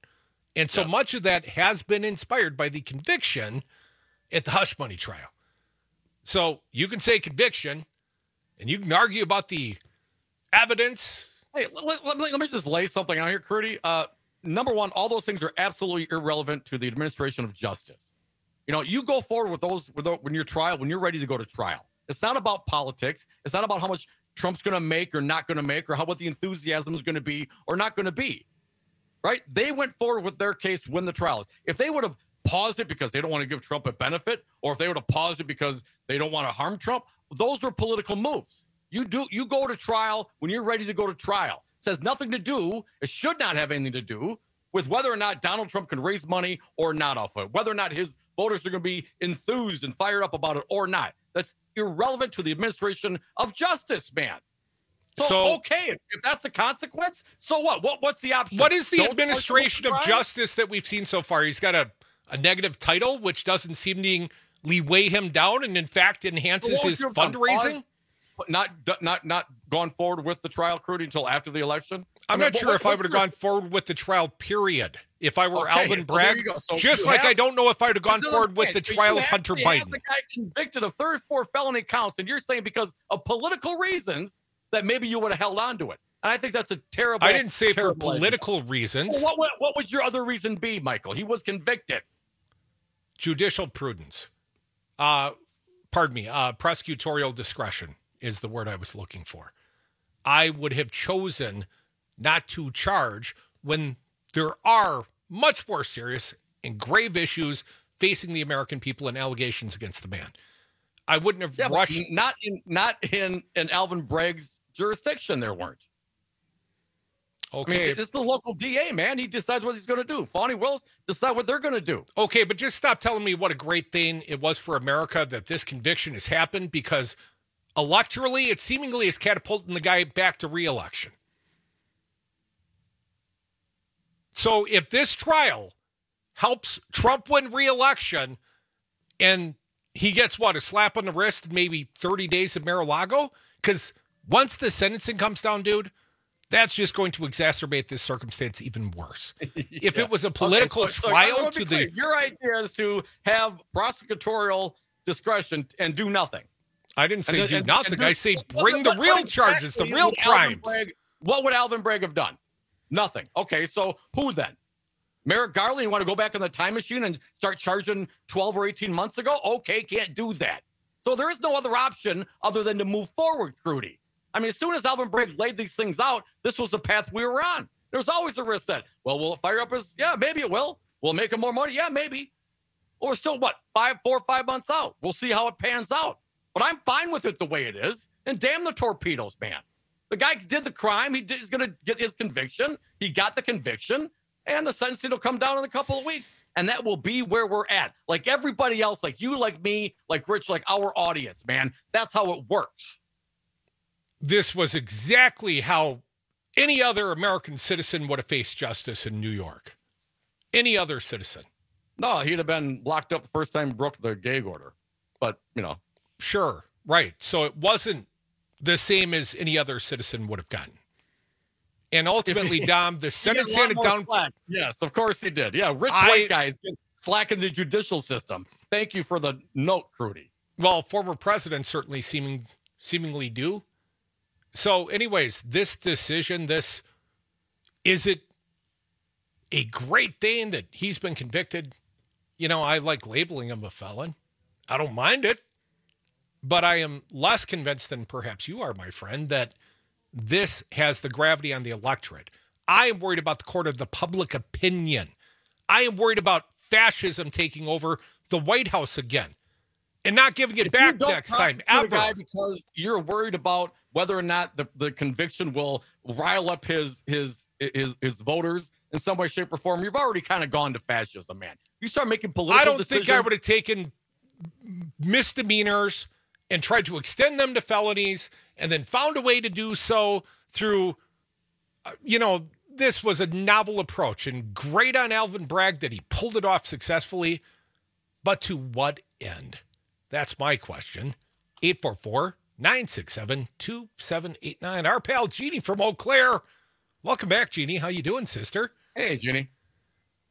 And so much of that has been inspired by the conviction at the hush money trial. So you can say conviction, and you can argue about the evidence. Hey, let, let, let me just lay something out here, Crudy. Uh, number one, all those things are absolutely irrelevant to the administration of justice. You know, you go forward with those with those, when you're trial, when you're ready to go to trial. It's not about politics. It's not about how much Trump's going to make or not going to make, or how what the enthusiasm is going to be or not going to be. Right? They went forward with their case to win the trial. If they would have paused it because they don't want to give Trump a benefit, or if they would have paused it because they don't want to harm Trump, those were political moves. You do you go to trial when you're ready to go to trial. It has nothing to do, it should not have anything to do with whether or not Donald Trump can raise money or not off of it, whether or not his voters are going to be enthused and fired up about it or not. That's irrelevant to the administration of justice, man. So, So- okay, if, if that's the consequence, so what? What what's the option? What is the Don't administration charge of him with crime? justice that we've seen so far? He's got a, a negative title, which doesn't seemingly weigh him down and, in fact, enhances Well, his you've done fundraising. pause, but Not not not gone forward with the trial, Crudy, until after the election. I'm I mean, not what- sure if I what's would have your- gone forward with the trial, period. If I were Okay, Alvin so there Bragg, you go. So just you like have- I don't know if I would have gone That's what I'm forward with saying. the So trial you of Hunter actually have Biden. the guy convicted of third, four felony counts, and you're saying because of political reasons that maybe you would have held on to it. And I think that's a terrible. I didn't say for terrible idea. political reasons. Well, what, what what would your other reason be, Michael? He was convicted. Judicial prudence. Uh, pardon me. Uh, prosecutorial discretion is the word I was looking for. I would have chosen not to charge when there are much more serious and grave issues facing the American people and allegations against the man. I wouldn't have Yeah, but rushed. not in not in in Alvin Bragg's jurisdiction. There weren't. Okay. I mean, this is the local D A, man. He decides what he's going to do. Fawny Wills decide what they're going to do. Okay, but just stop telling me what a great thing it was for America that this conviction has happened, because electorally, it seemingly is catapulting the guy back to re-election. So if this trial helps Trump win re-election and he gets, what, a slap on the wrist and maybe thirty days of Mar-a-Lago? Because once the sentencing comes down, dude, that's just going to exacerbate this circumstance even worse. If Yeah. it was a political Okay, so- so trial I wanna to be clear. the... Your idea is to have prosecutorial discretion and do nothing. I didn't say And- do and- nothing. and I do- say what- bring the what- real what charges, the exactly real would Alvin crimes. Bragg- what would Alvin Bragg have done? Nothing. Okay, so who then? Merrick Garland, you want to go back in the time machine and start charging twelve or eighteen months ago? Okay, can't do that. So there is no other option other than to move forward, Crudy. I mean, as soon as Alvin Bragg laid these things out, this was the path we were on. There was always a risk that, well, will it fire up his? Yeah, maybe it will. Will it make him more money? Yeah, maybe. Well, we're still, what, five, four or five months out. We'll see how it pans out. But I'm fine with it the way it is. And damn the torpedoes, man. The guy did the crime. He did, he's going to get his conviction. He got the conviction. And the sentencing will come down in a couple of weeks. And that will be where we're at. Like everybody else, like you, like me, like Rich, like our audience, man. That's how it works. This was exactly how any other American citizen would have faced justice in New York. Any other citizen. No, he'd have been locked up the first time he broke the gag order. But, you know. Sure, right. So it wasn't the same as any other citizen would have gotten. And ultimately, If he- Dom, the He Senate got a lot handed more down. slack. Yes, of course he did. Yeah, rich I- white guys get slack in the judicial system. Thank you for the note, Crudy. Well, former presidents certainly seeming seemingly do. So, anyways, this decision, this is it a great thing that he's been convicted? You know, I like labeling him a felon. I don't mind it. But I am less convinced than perhaps you are, my friend, that this has the gravity on the electorate. I am worried about the court of the public opinion. I am worried about fascism taking over the White House again and not giving it If you back don't next time, prosecute a guy ever. because you're worried about whether or not the, the conviction will rile up his his his his voters in some way, shape, or form, you've already kind of gone to fascism, man. You start making political I don't decisions. think I would have taken misdemeanors and tried to extend them to felonies and then found a way to do so through, uh, you know, this was a novel approach and great on Alvin Bragg that he pulled it off successfully. But to what end? That's my question. eight four four, nine six seven, two seven eight nine. Our pal Jeannie from Eau Claire. Welcome back, Jeannie. How you doing, sister? Hey, Jeannie.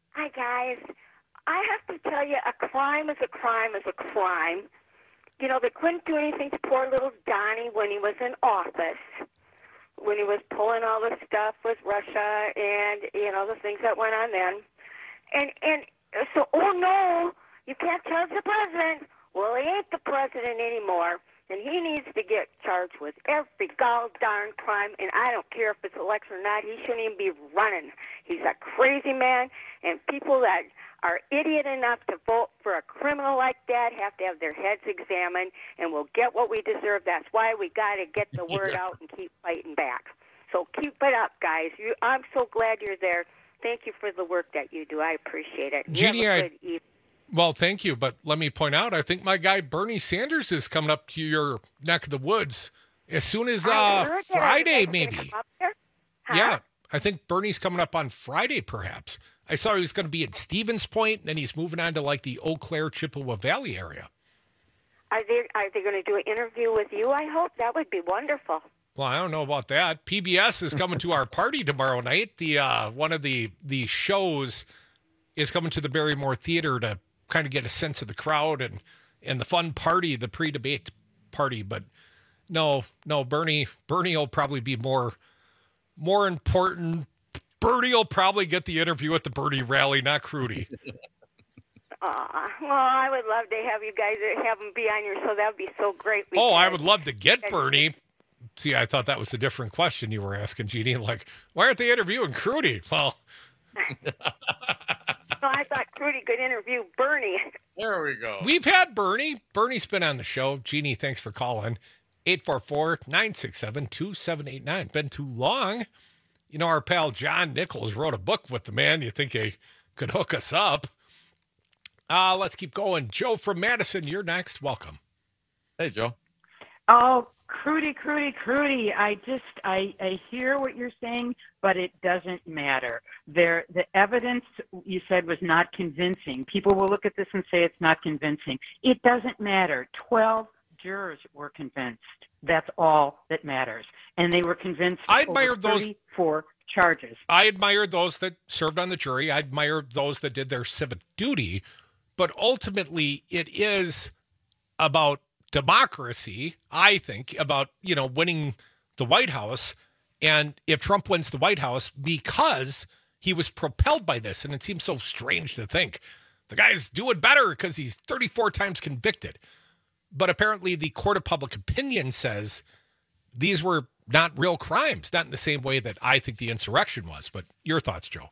Hi, guys. I have to tell you, a crime is a crime is a crime. You know, they couldn't do anything to poor little Donnie when he was in office, when he was pulling all the stuff with Russia and, you know, the things that went on then. And, and so, oh, no, you can't charge the president. Well, he ain't the president anymore, and he needs to get charged with every gall darn crime, and I don't care if it's election or not. He shouldn't even be running. He's a crazy man, and people that are idiot enough to vote for a criminal like that have to have their heads examined, and we'll get what we deserve. That's why we got to get the word Yeah. out and keep fighting back. So keep it up, guys. You, I'm so glad you're there. Thank you for the work that you do. I appreciate it. You Jeannie, have a I- good evening. Well, thank you. But let me point out, I think my guy Bernie Sanders is coming up to your neck of the woods as soon as I uh, heard that. Friday, Is he gonna maybe. come up there? Huh? Yeah, I think Bernie's coming up on Friday, perhaps. I saw he was going to be at Stevens Point, and then he's moving on to like the Eau Claire, Chippewa Valley area. Are they are they going to do an interview with you? I hope that would be wonderful. Well, I don't know about that. P B S is coming to our party tomorrow night. The uh, one of the the shows is coming to the Barrymore Theater to kind of get a sense of the crowd and and the fun party, the pre-debate party. But no, no, Bernie Bernie will probably be more more important. Bernie will probably get the interview at the Bernie rally, not Crudy. Aw, well, I would love to have you guys have him be on your show. That would be so great. We Oh, I could- would love to get Bernie. See, I thought that was a different question you were asking, Jeannie. Like, why aren't they interviewing Crudy? Well, No, I thought Crudy could interview Bernie. There we go. we've had Bernie. Bernie's been on the show. Jeannie, thanks for calling. eight four four, nine six seven, two seven eight nine. Been too long. You know, our pal John Nichols wrote a book with the man. You think he could hook us up? Uh, let's keep going. Joe from Madison, you're next. Welcome. Hey, Joe. Oh, Crudy, Crudy, Crudy. I just, I, I hear what you're saying, but it doesn't matter. There, the evidence you said was not convincing. People will look at this and say it's not convincing. It doesn't matter. twelve jurors were convinced. That's all that matters. And they were convinced I over admire those- thirty-four charges. I admire those that served on the jury. I admire those that did their civic duty. But ultimately, it is about democracy, I think, about, you know, winning the White House. And if Trump wins the White House because he was propelled by this, and it seems so strange to think the guy's doing better because he's thirty-four times convicted. But apparently the court of public opinion says these were not real crimes, not in the same way that I think the insurrection was. But your thoughts, Joe?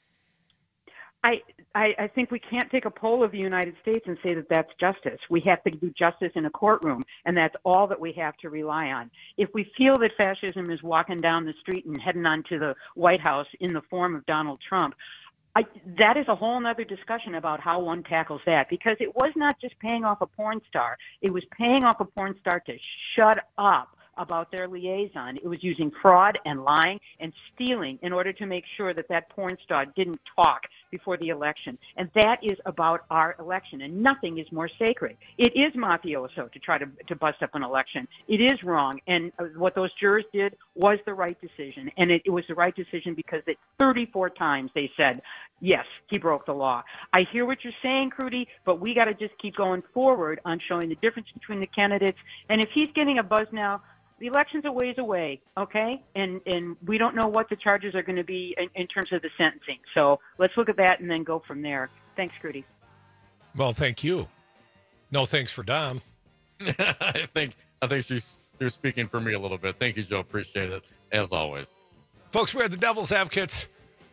I, I, I think we can't take a poll of the United States and say that that's justice. We have to do justice in a courtroom, and that's all that we have to rely on. If we feel that fascism is walking down the street and heading on to the White House in the form of Donald Trump, I, that is a whole other discussion about how one tackles that, because it was not just paying off a porn star. It was paying off a porn star to shut up about their liaison. It was using fraud and lying and stealing in order to make sure that that porn star didn't talk before the election. And that is about our election, and nothing is more sacred. It is mafioso to try to, to bust up an election. It is wrong, and uh, what those jurors did was the right decision, and it, it was the right decision because it thirty-four times they said, yes, he broke the law. I hear what you're saying, Crudy, but we got to just keep going forward on showing the difference between the candidates. And if he's getting a buzz now, the election's a ways away, okay? And and we don't know what the charges are going to be in, in terms of the sentencing. So let's look at that and then go from there. Thanks, Crudy. Well, thank you. No thanks for Dom. I think I think she's you're speaking for me a little bit. Thank you, Joe. Appreciate it, as always. Folks, we're the Devil's Advocates.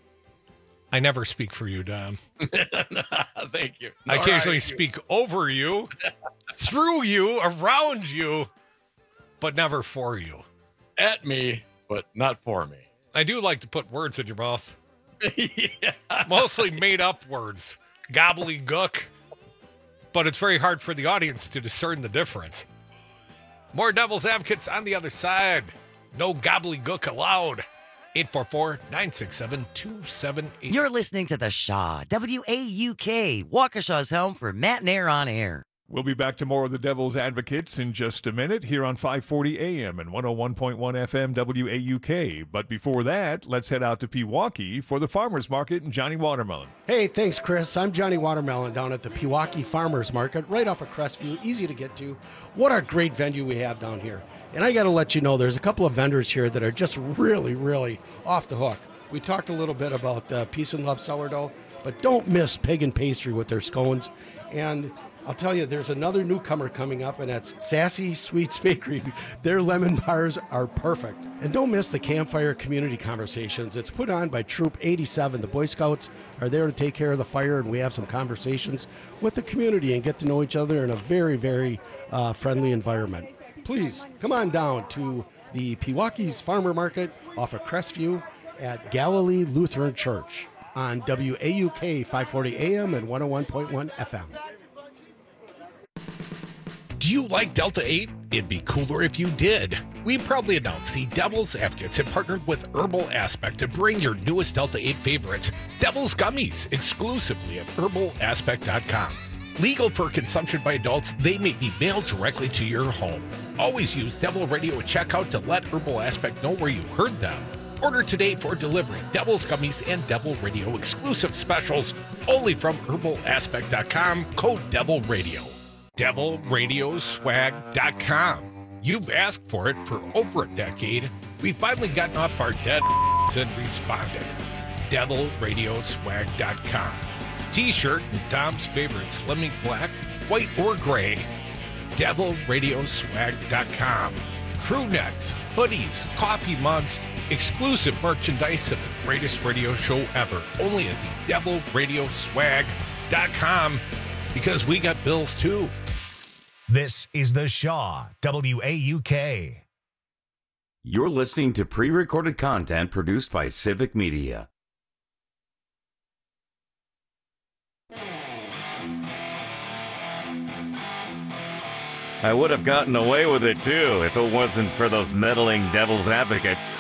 I never speak for you, Dom. Thank you. I Nor occasionally I- speak over you, through you, around you, but never for you. At me, but not for me. I do like to put words in your mouth. Yeah. Mostly made up words. Gobbledygook. But it's very hard for the audience to discern the difference. More Devil's Advocates on the other side. No gobbledygook allowed. eight four four, nine six seven, two seven eight. You're listening to The Shaw, W A U K, Waukesha's home for Matt and Air on Air. We'll be back to more of the Devil's Advocates in just a minute here on five forty A M and one oh one point one F M W A U K. But before that, let's head out to Pewaukee for the Farmers Market and Johnny Watermelon. Hey, thanks, Chris. I'm Johnny Watermelon down at the Pewaukee Farmers Market, right off of Crestview, easy to get to. What a great venue we have down here. And I got to let you know, there's a couple of vendors here that are just really, really off the hook. We talked a little bit about uh, Peace and Love sourdough, but don't miss Pig and Pastry with their scones. And I'll tell you, there's another newcomer coming up, and that's Sassy Sweets Bakery. Their lemon bars are perfect. And don't miss the Campfire Community Conversations. It's put on by Troop eighty-seven. The Boy Scouts are there to take care of the fire, and we have some conversations with the community and get to know each other in a very, very uh, friendly environment. Please, come on down to the Pewaukee's Farmer Market off of Crestview at Galilee Lutheran Church on W A U K five forty A M and one oh one point one F M. Do you like Delta eight? It'd be cooler if you did. We proudly announce the Devil's Advocates have partnered with Herbal Aspect to bring your newest Delta eight favorites, Devil's Gummies, exclusively at herbal aspect dot com. Legal for consumption by adults, they may be mailed directly to your home. Always use Devil Radio at checkout to let Herbal Aspect know where you heard them. Order today for delivery. Devil's Gummies and Devil Radio exclusive specials only from herbal aspect dot com, code Devil Radio. devil radio swag dot com. You've asked for it for over a decade. We've finally gotten off our dead and responded. devil radio swag dot com. T-shirt and Dom's favorite Slimming Black, white or gray. devil radio swag dot com. Crew necks, hoodies, coffee mugs, exclusive merchandise of the greatest radio show ever. Only at the devil radio swag dot com, because we got bills too. This is the Shaw, W A U K. You're listening to pre-recorded content produced by Civic Media. I would have gotten away with it too if it wasn't for those meddling Devil's Advocates.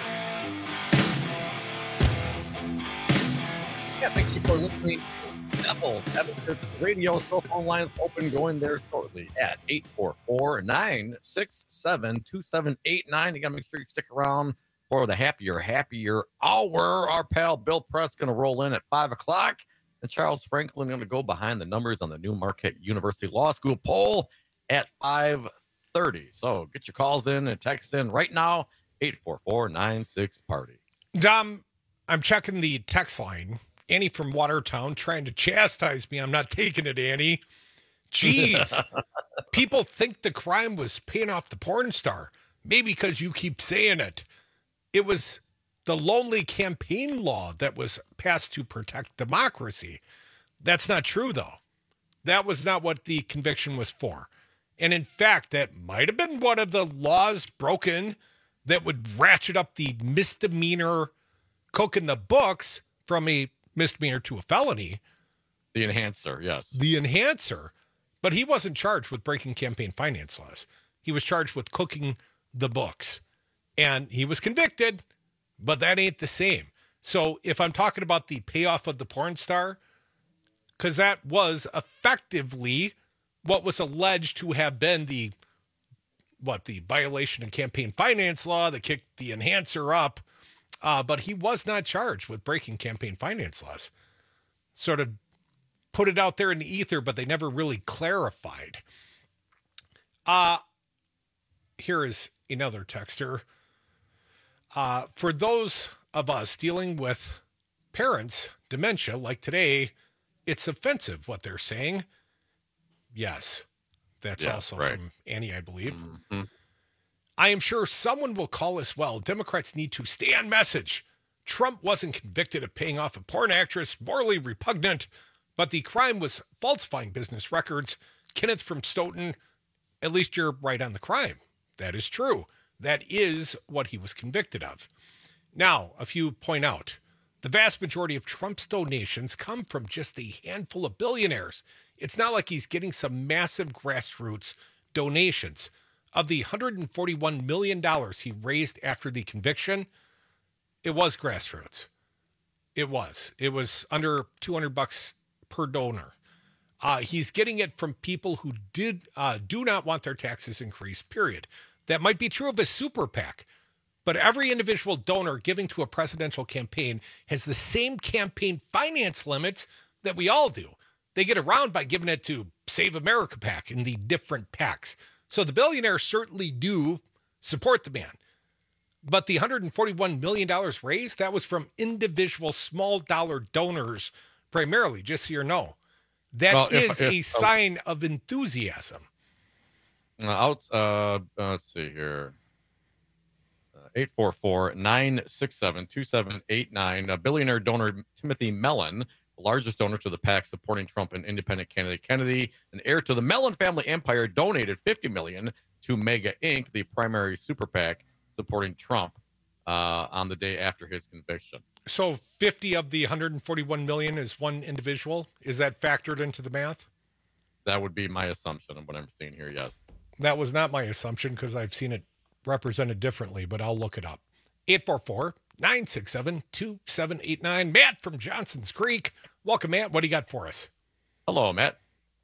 Yeah, thank you for listening. Devil's Advocates Radio. Cell phone lines open, going there shortly at eight four four, nine six seven, two seven eight nine. You got to make sure you stick around for the happier, happier hour. Our pal Bill Press going to roll in at five o'clock, and Charles Franklin going to go behind the numbers on the New Marquette University Law School poll at five thirty. So get your calls in and text in right now, eight four four, nine six party. Dom, I'm checking the text line. Annie from Watertown trying to chastise me. I'm not taking it, Annie. Jeez. People think the crime was paying off the porn star. Maybe because you keep saying it. It was the lonely campaign law that was passed to protect democracy. That's not true, though. That was not what the conviction was for. And in fact, that might have been one of the laws broken that would ratchet up the misdemeanor cook in the books from a misdemeanor to a felony. The enhancer, yes. The enhancer. But he wasn't charged with breaking campaign finance laws. He was charged with cooking the books. And he was convicted, but that ain't the same. So if I'm talking about the payoff of the porn star, because that was effectively what was alleged to have been the, what, the violation of campaign finance law that kicked the enhancer up. Uh, but he was not charged with breaking campaign finance laws. Sort of put it out there in the ether, but they never really clarified. Uh, here is another texter. Uh, for those of us dealing with parents' dementia, like today, it's offensive what they're saying. Yes, that's yeah, also right. from Annie, I believe. Mm-hmm. I am sure someone will call as well. Democrats need to stay on message. Trump wasn't convicted of paying off a porn actress, morally repugnant, but the crime was falsifying business records. Kenneth from Stoughton, at least you're right on the crime. That is true. That is what he was convicted of. Now, a few point out, the vast majority of Trump's donations come from just a handful of billionaires. It's not like he's getting some massive grassroots donations. Of the one hundred forty-one million dollars he raised after the conviction, it was grassroots. It was. It was under two hundred bucks per donor. Uh, he's getting it from people who did uh, do not want their taxes increased, period. That might be true of a super PAC, but every individual donor giving to a presidential campaign has the same campaign finance limits that we all do. They get around by giving it to Save America PAC and the different PACs. So the billionaires certainly do support the man. But the one hundred forty-one million dollars raised, that was from individual small dollar donors primarily, just so you know. That Well, if- is if- a sign of enthusiasm. Uh, out, uh, let's see here. Uh, eight four four, nine six seven, two seven eight nine. Uh, billionaire donor Timothy Mellon, the largest donor to the PAC supporting Trump and independent candidate Kennedy, an heir to the Mellon family empire, donated fifty million dollars to Mega Incorporated, the primary super PAC supporting Trump uh, on the day after his conviction. So fifty of the one hundred forty-one million is one individual. Is that factored into the math? That would be my assumption of what I'm seeing here, yes. That was not my assumption because I've seen it represented differently, but I'll look it up. eight four four, nine six seven, two seven eight nine. Matt from Johnson's Creek. Welcome, Matt. What do you got for us? Hello, Matt.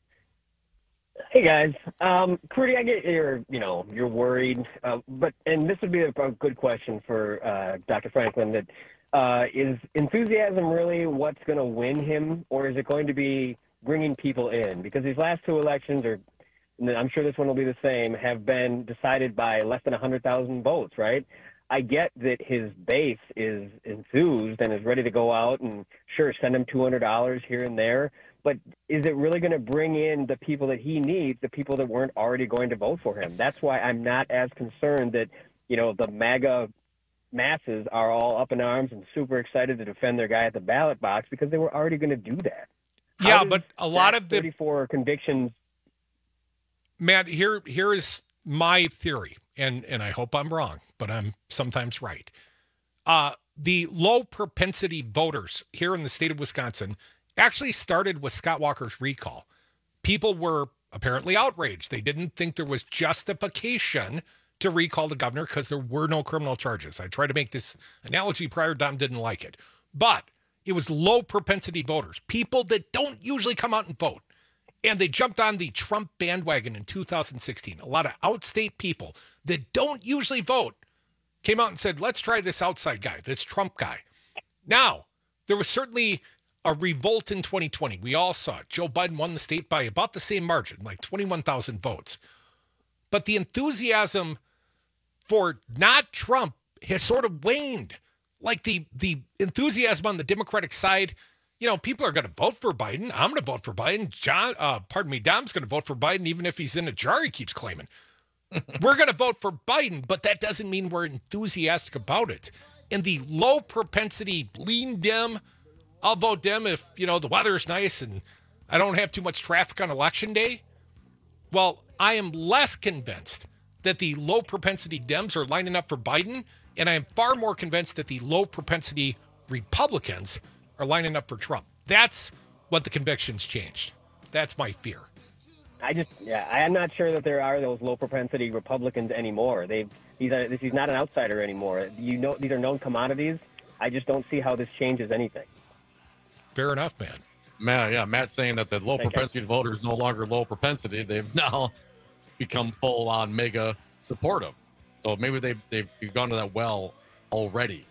Hey guys, um, Crudy, I get you're, you know, you're worried, uh, but and this would be a, a good question for uh, Doctor Franklin. That uh, is enthusiasm really what's going to win him, or is it going to be bringing people in? Because these last two elections, are, and I'm sure this one will be the same, have been decided by less than a hundred thousand votes, right? I get that his base is enthused and is ready to go out and sure send him two hundred dollars here and there. But is it really going to bring in the people that he needs, the people that weren't already going to vote for him? That's why I'm not as concerned that, you know, the MAGA masses are all up in arms and super excited to defend their guy at the ballot box because they were already going to do that. Yeah, How but does a lot that of the thirty-four convictions. Matt, here here is my theory, and and I hope I'm wrong, but I'm sometimes right. Uh, the low propensity voters here in the state of Wisconsin actually started with Scott Walker's recall. People were apparently outraged. They didn't think there was justification to recall the governor because there were no criminal charges. I tried to make this analogy prior. Dom didn't like it. But it was low propensity voters, people that don't usually come out and vote. And they jumped on the Trump bandwagon in two thousand sixteen. A lot of outstate people that don't usually vote came out and said, let's try this outside guy, this Trump guy. Now, there was certainly a revolt in twenty twenty. We all saw it. Joe Biden won the state by about the same margin, like twenty-one thousand votes. But the enthusiasm for not Trump has sort of waned. Like the, the enthusiasm on the Democratic side, you know, people are going to vote for Biden. I'm going to vote for Biden. John, uh, pardon me, Dom's going to vote for Biden, even if he's in a jar, he keeps claiming. We're going to vote for Biden, but that doesn't mean we're enthusiastic about it. And the low propensity, lean Dem, I'll vote Dem if, you know, the weather is nice and I don't have too much traffic on election day. Well, I am less convinced that the low propensity Dems are lining up for Biden, and I am far more convinced that the low propensity Republicans are lining up for Trump. That's what the convictions changed. That's my fear. I just, yeah, I'm not sure that there are those low propensity Republicans anymore. They've, he's, a, he's not an outsider anymore. You know, these are known commodities. I just don't see how this changes anything. Fair enough, man. Matt, yeah, Matt's saying that the low Thank propensity you. voter is no longer low propensity. They've now become full on mega supportive. So maybe they've, they've gone to that well already.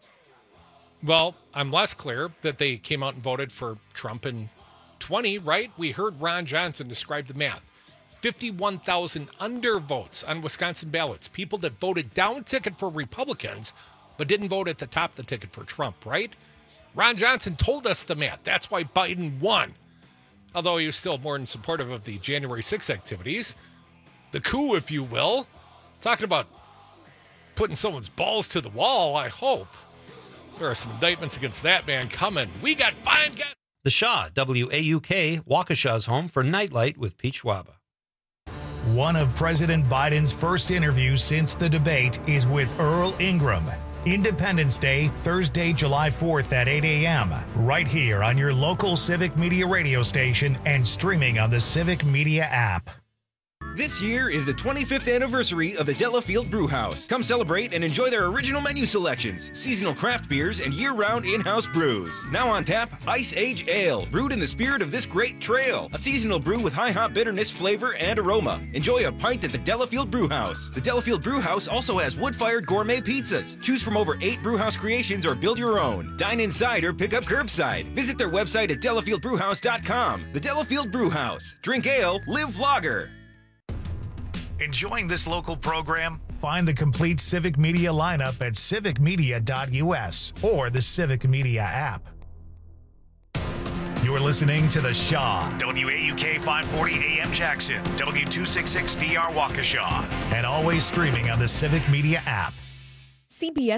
Well, I'm less clear that they came out and voted for Trump in twenty, right? We heard Ron Johnson describe the math. fifty-one thousand undervotes on Wisconsin ballots. People that voted down ticket for Republicans, but didn't vote at the top of the ticket for Trump, right? Ron Johnson told us the math. That's why Biden won. Although he was still more than supportive of the January sixth activities. The coup, if you will. Talking about putting someone's balls to the wall, I hope. There are some indictments against that man coming. We got fine guys. The Shaw, W A U K, Waukesha's home for Nightlight with Pete Schwaba. One of President Biden's first interviews since the debate is with Earl Ingram. Independence Day, Thursday, July fourth at eight a.m. right here on your local Civic Media radio station and streaming on the Civic Media app. This year is the twenty-fifth anniversary of the Delafield Brewhouse. Come celebrate and enjoy their original menu selections, seasonal craft beers, and year-round in-house brews. Now on tap, Ice Age Ale, brewed in the spirit of this great trail. A seasonal brew with high hop bitterness, flavor, and aroma. Enjoy a pint at the Delafield Brewhouse. The Delafield Brewhouse also has wood-fired gourmet pizzas. Choose from over eight brewhouse creations or build your own. Dine inside or pick up curbside. Visit their website at delafield brewhouse dot com. The Delafield Brewhouse. Drink ale, live lager. Enjoying this local program? Find the complete Civic Media lineup at civic media dot u s or the Civic Media app. You're listening to The Shaw, W A U K five forty A M Jackson, W two sixty-six D R Waukesha, and always streaming on the Civic Media app. C B S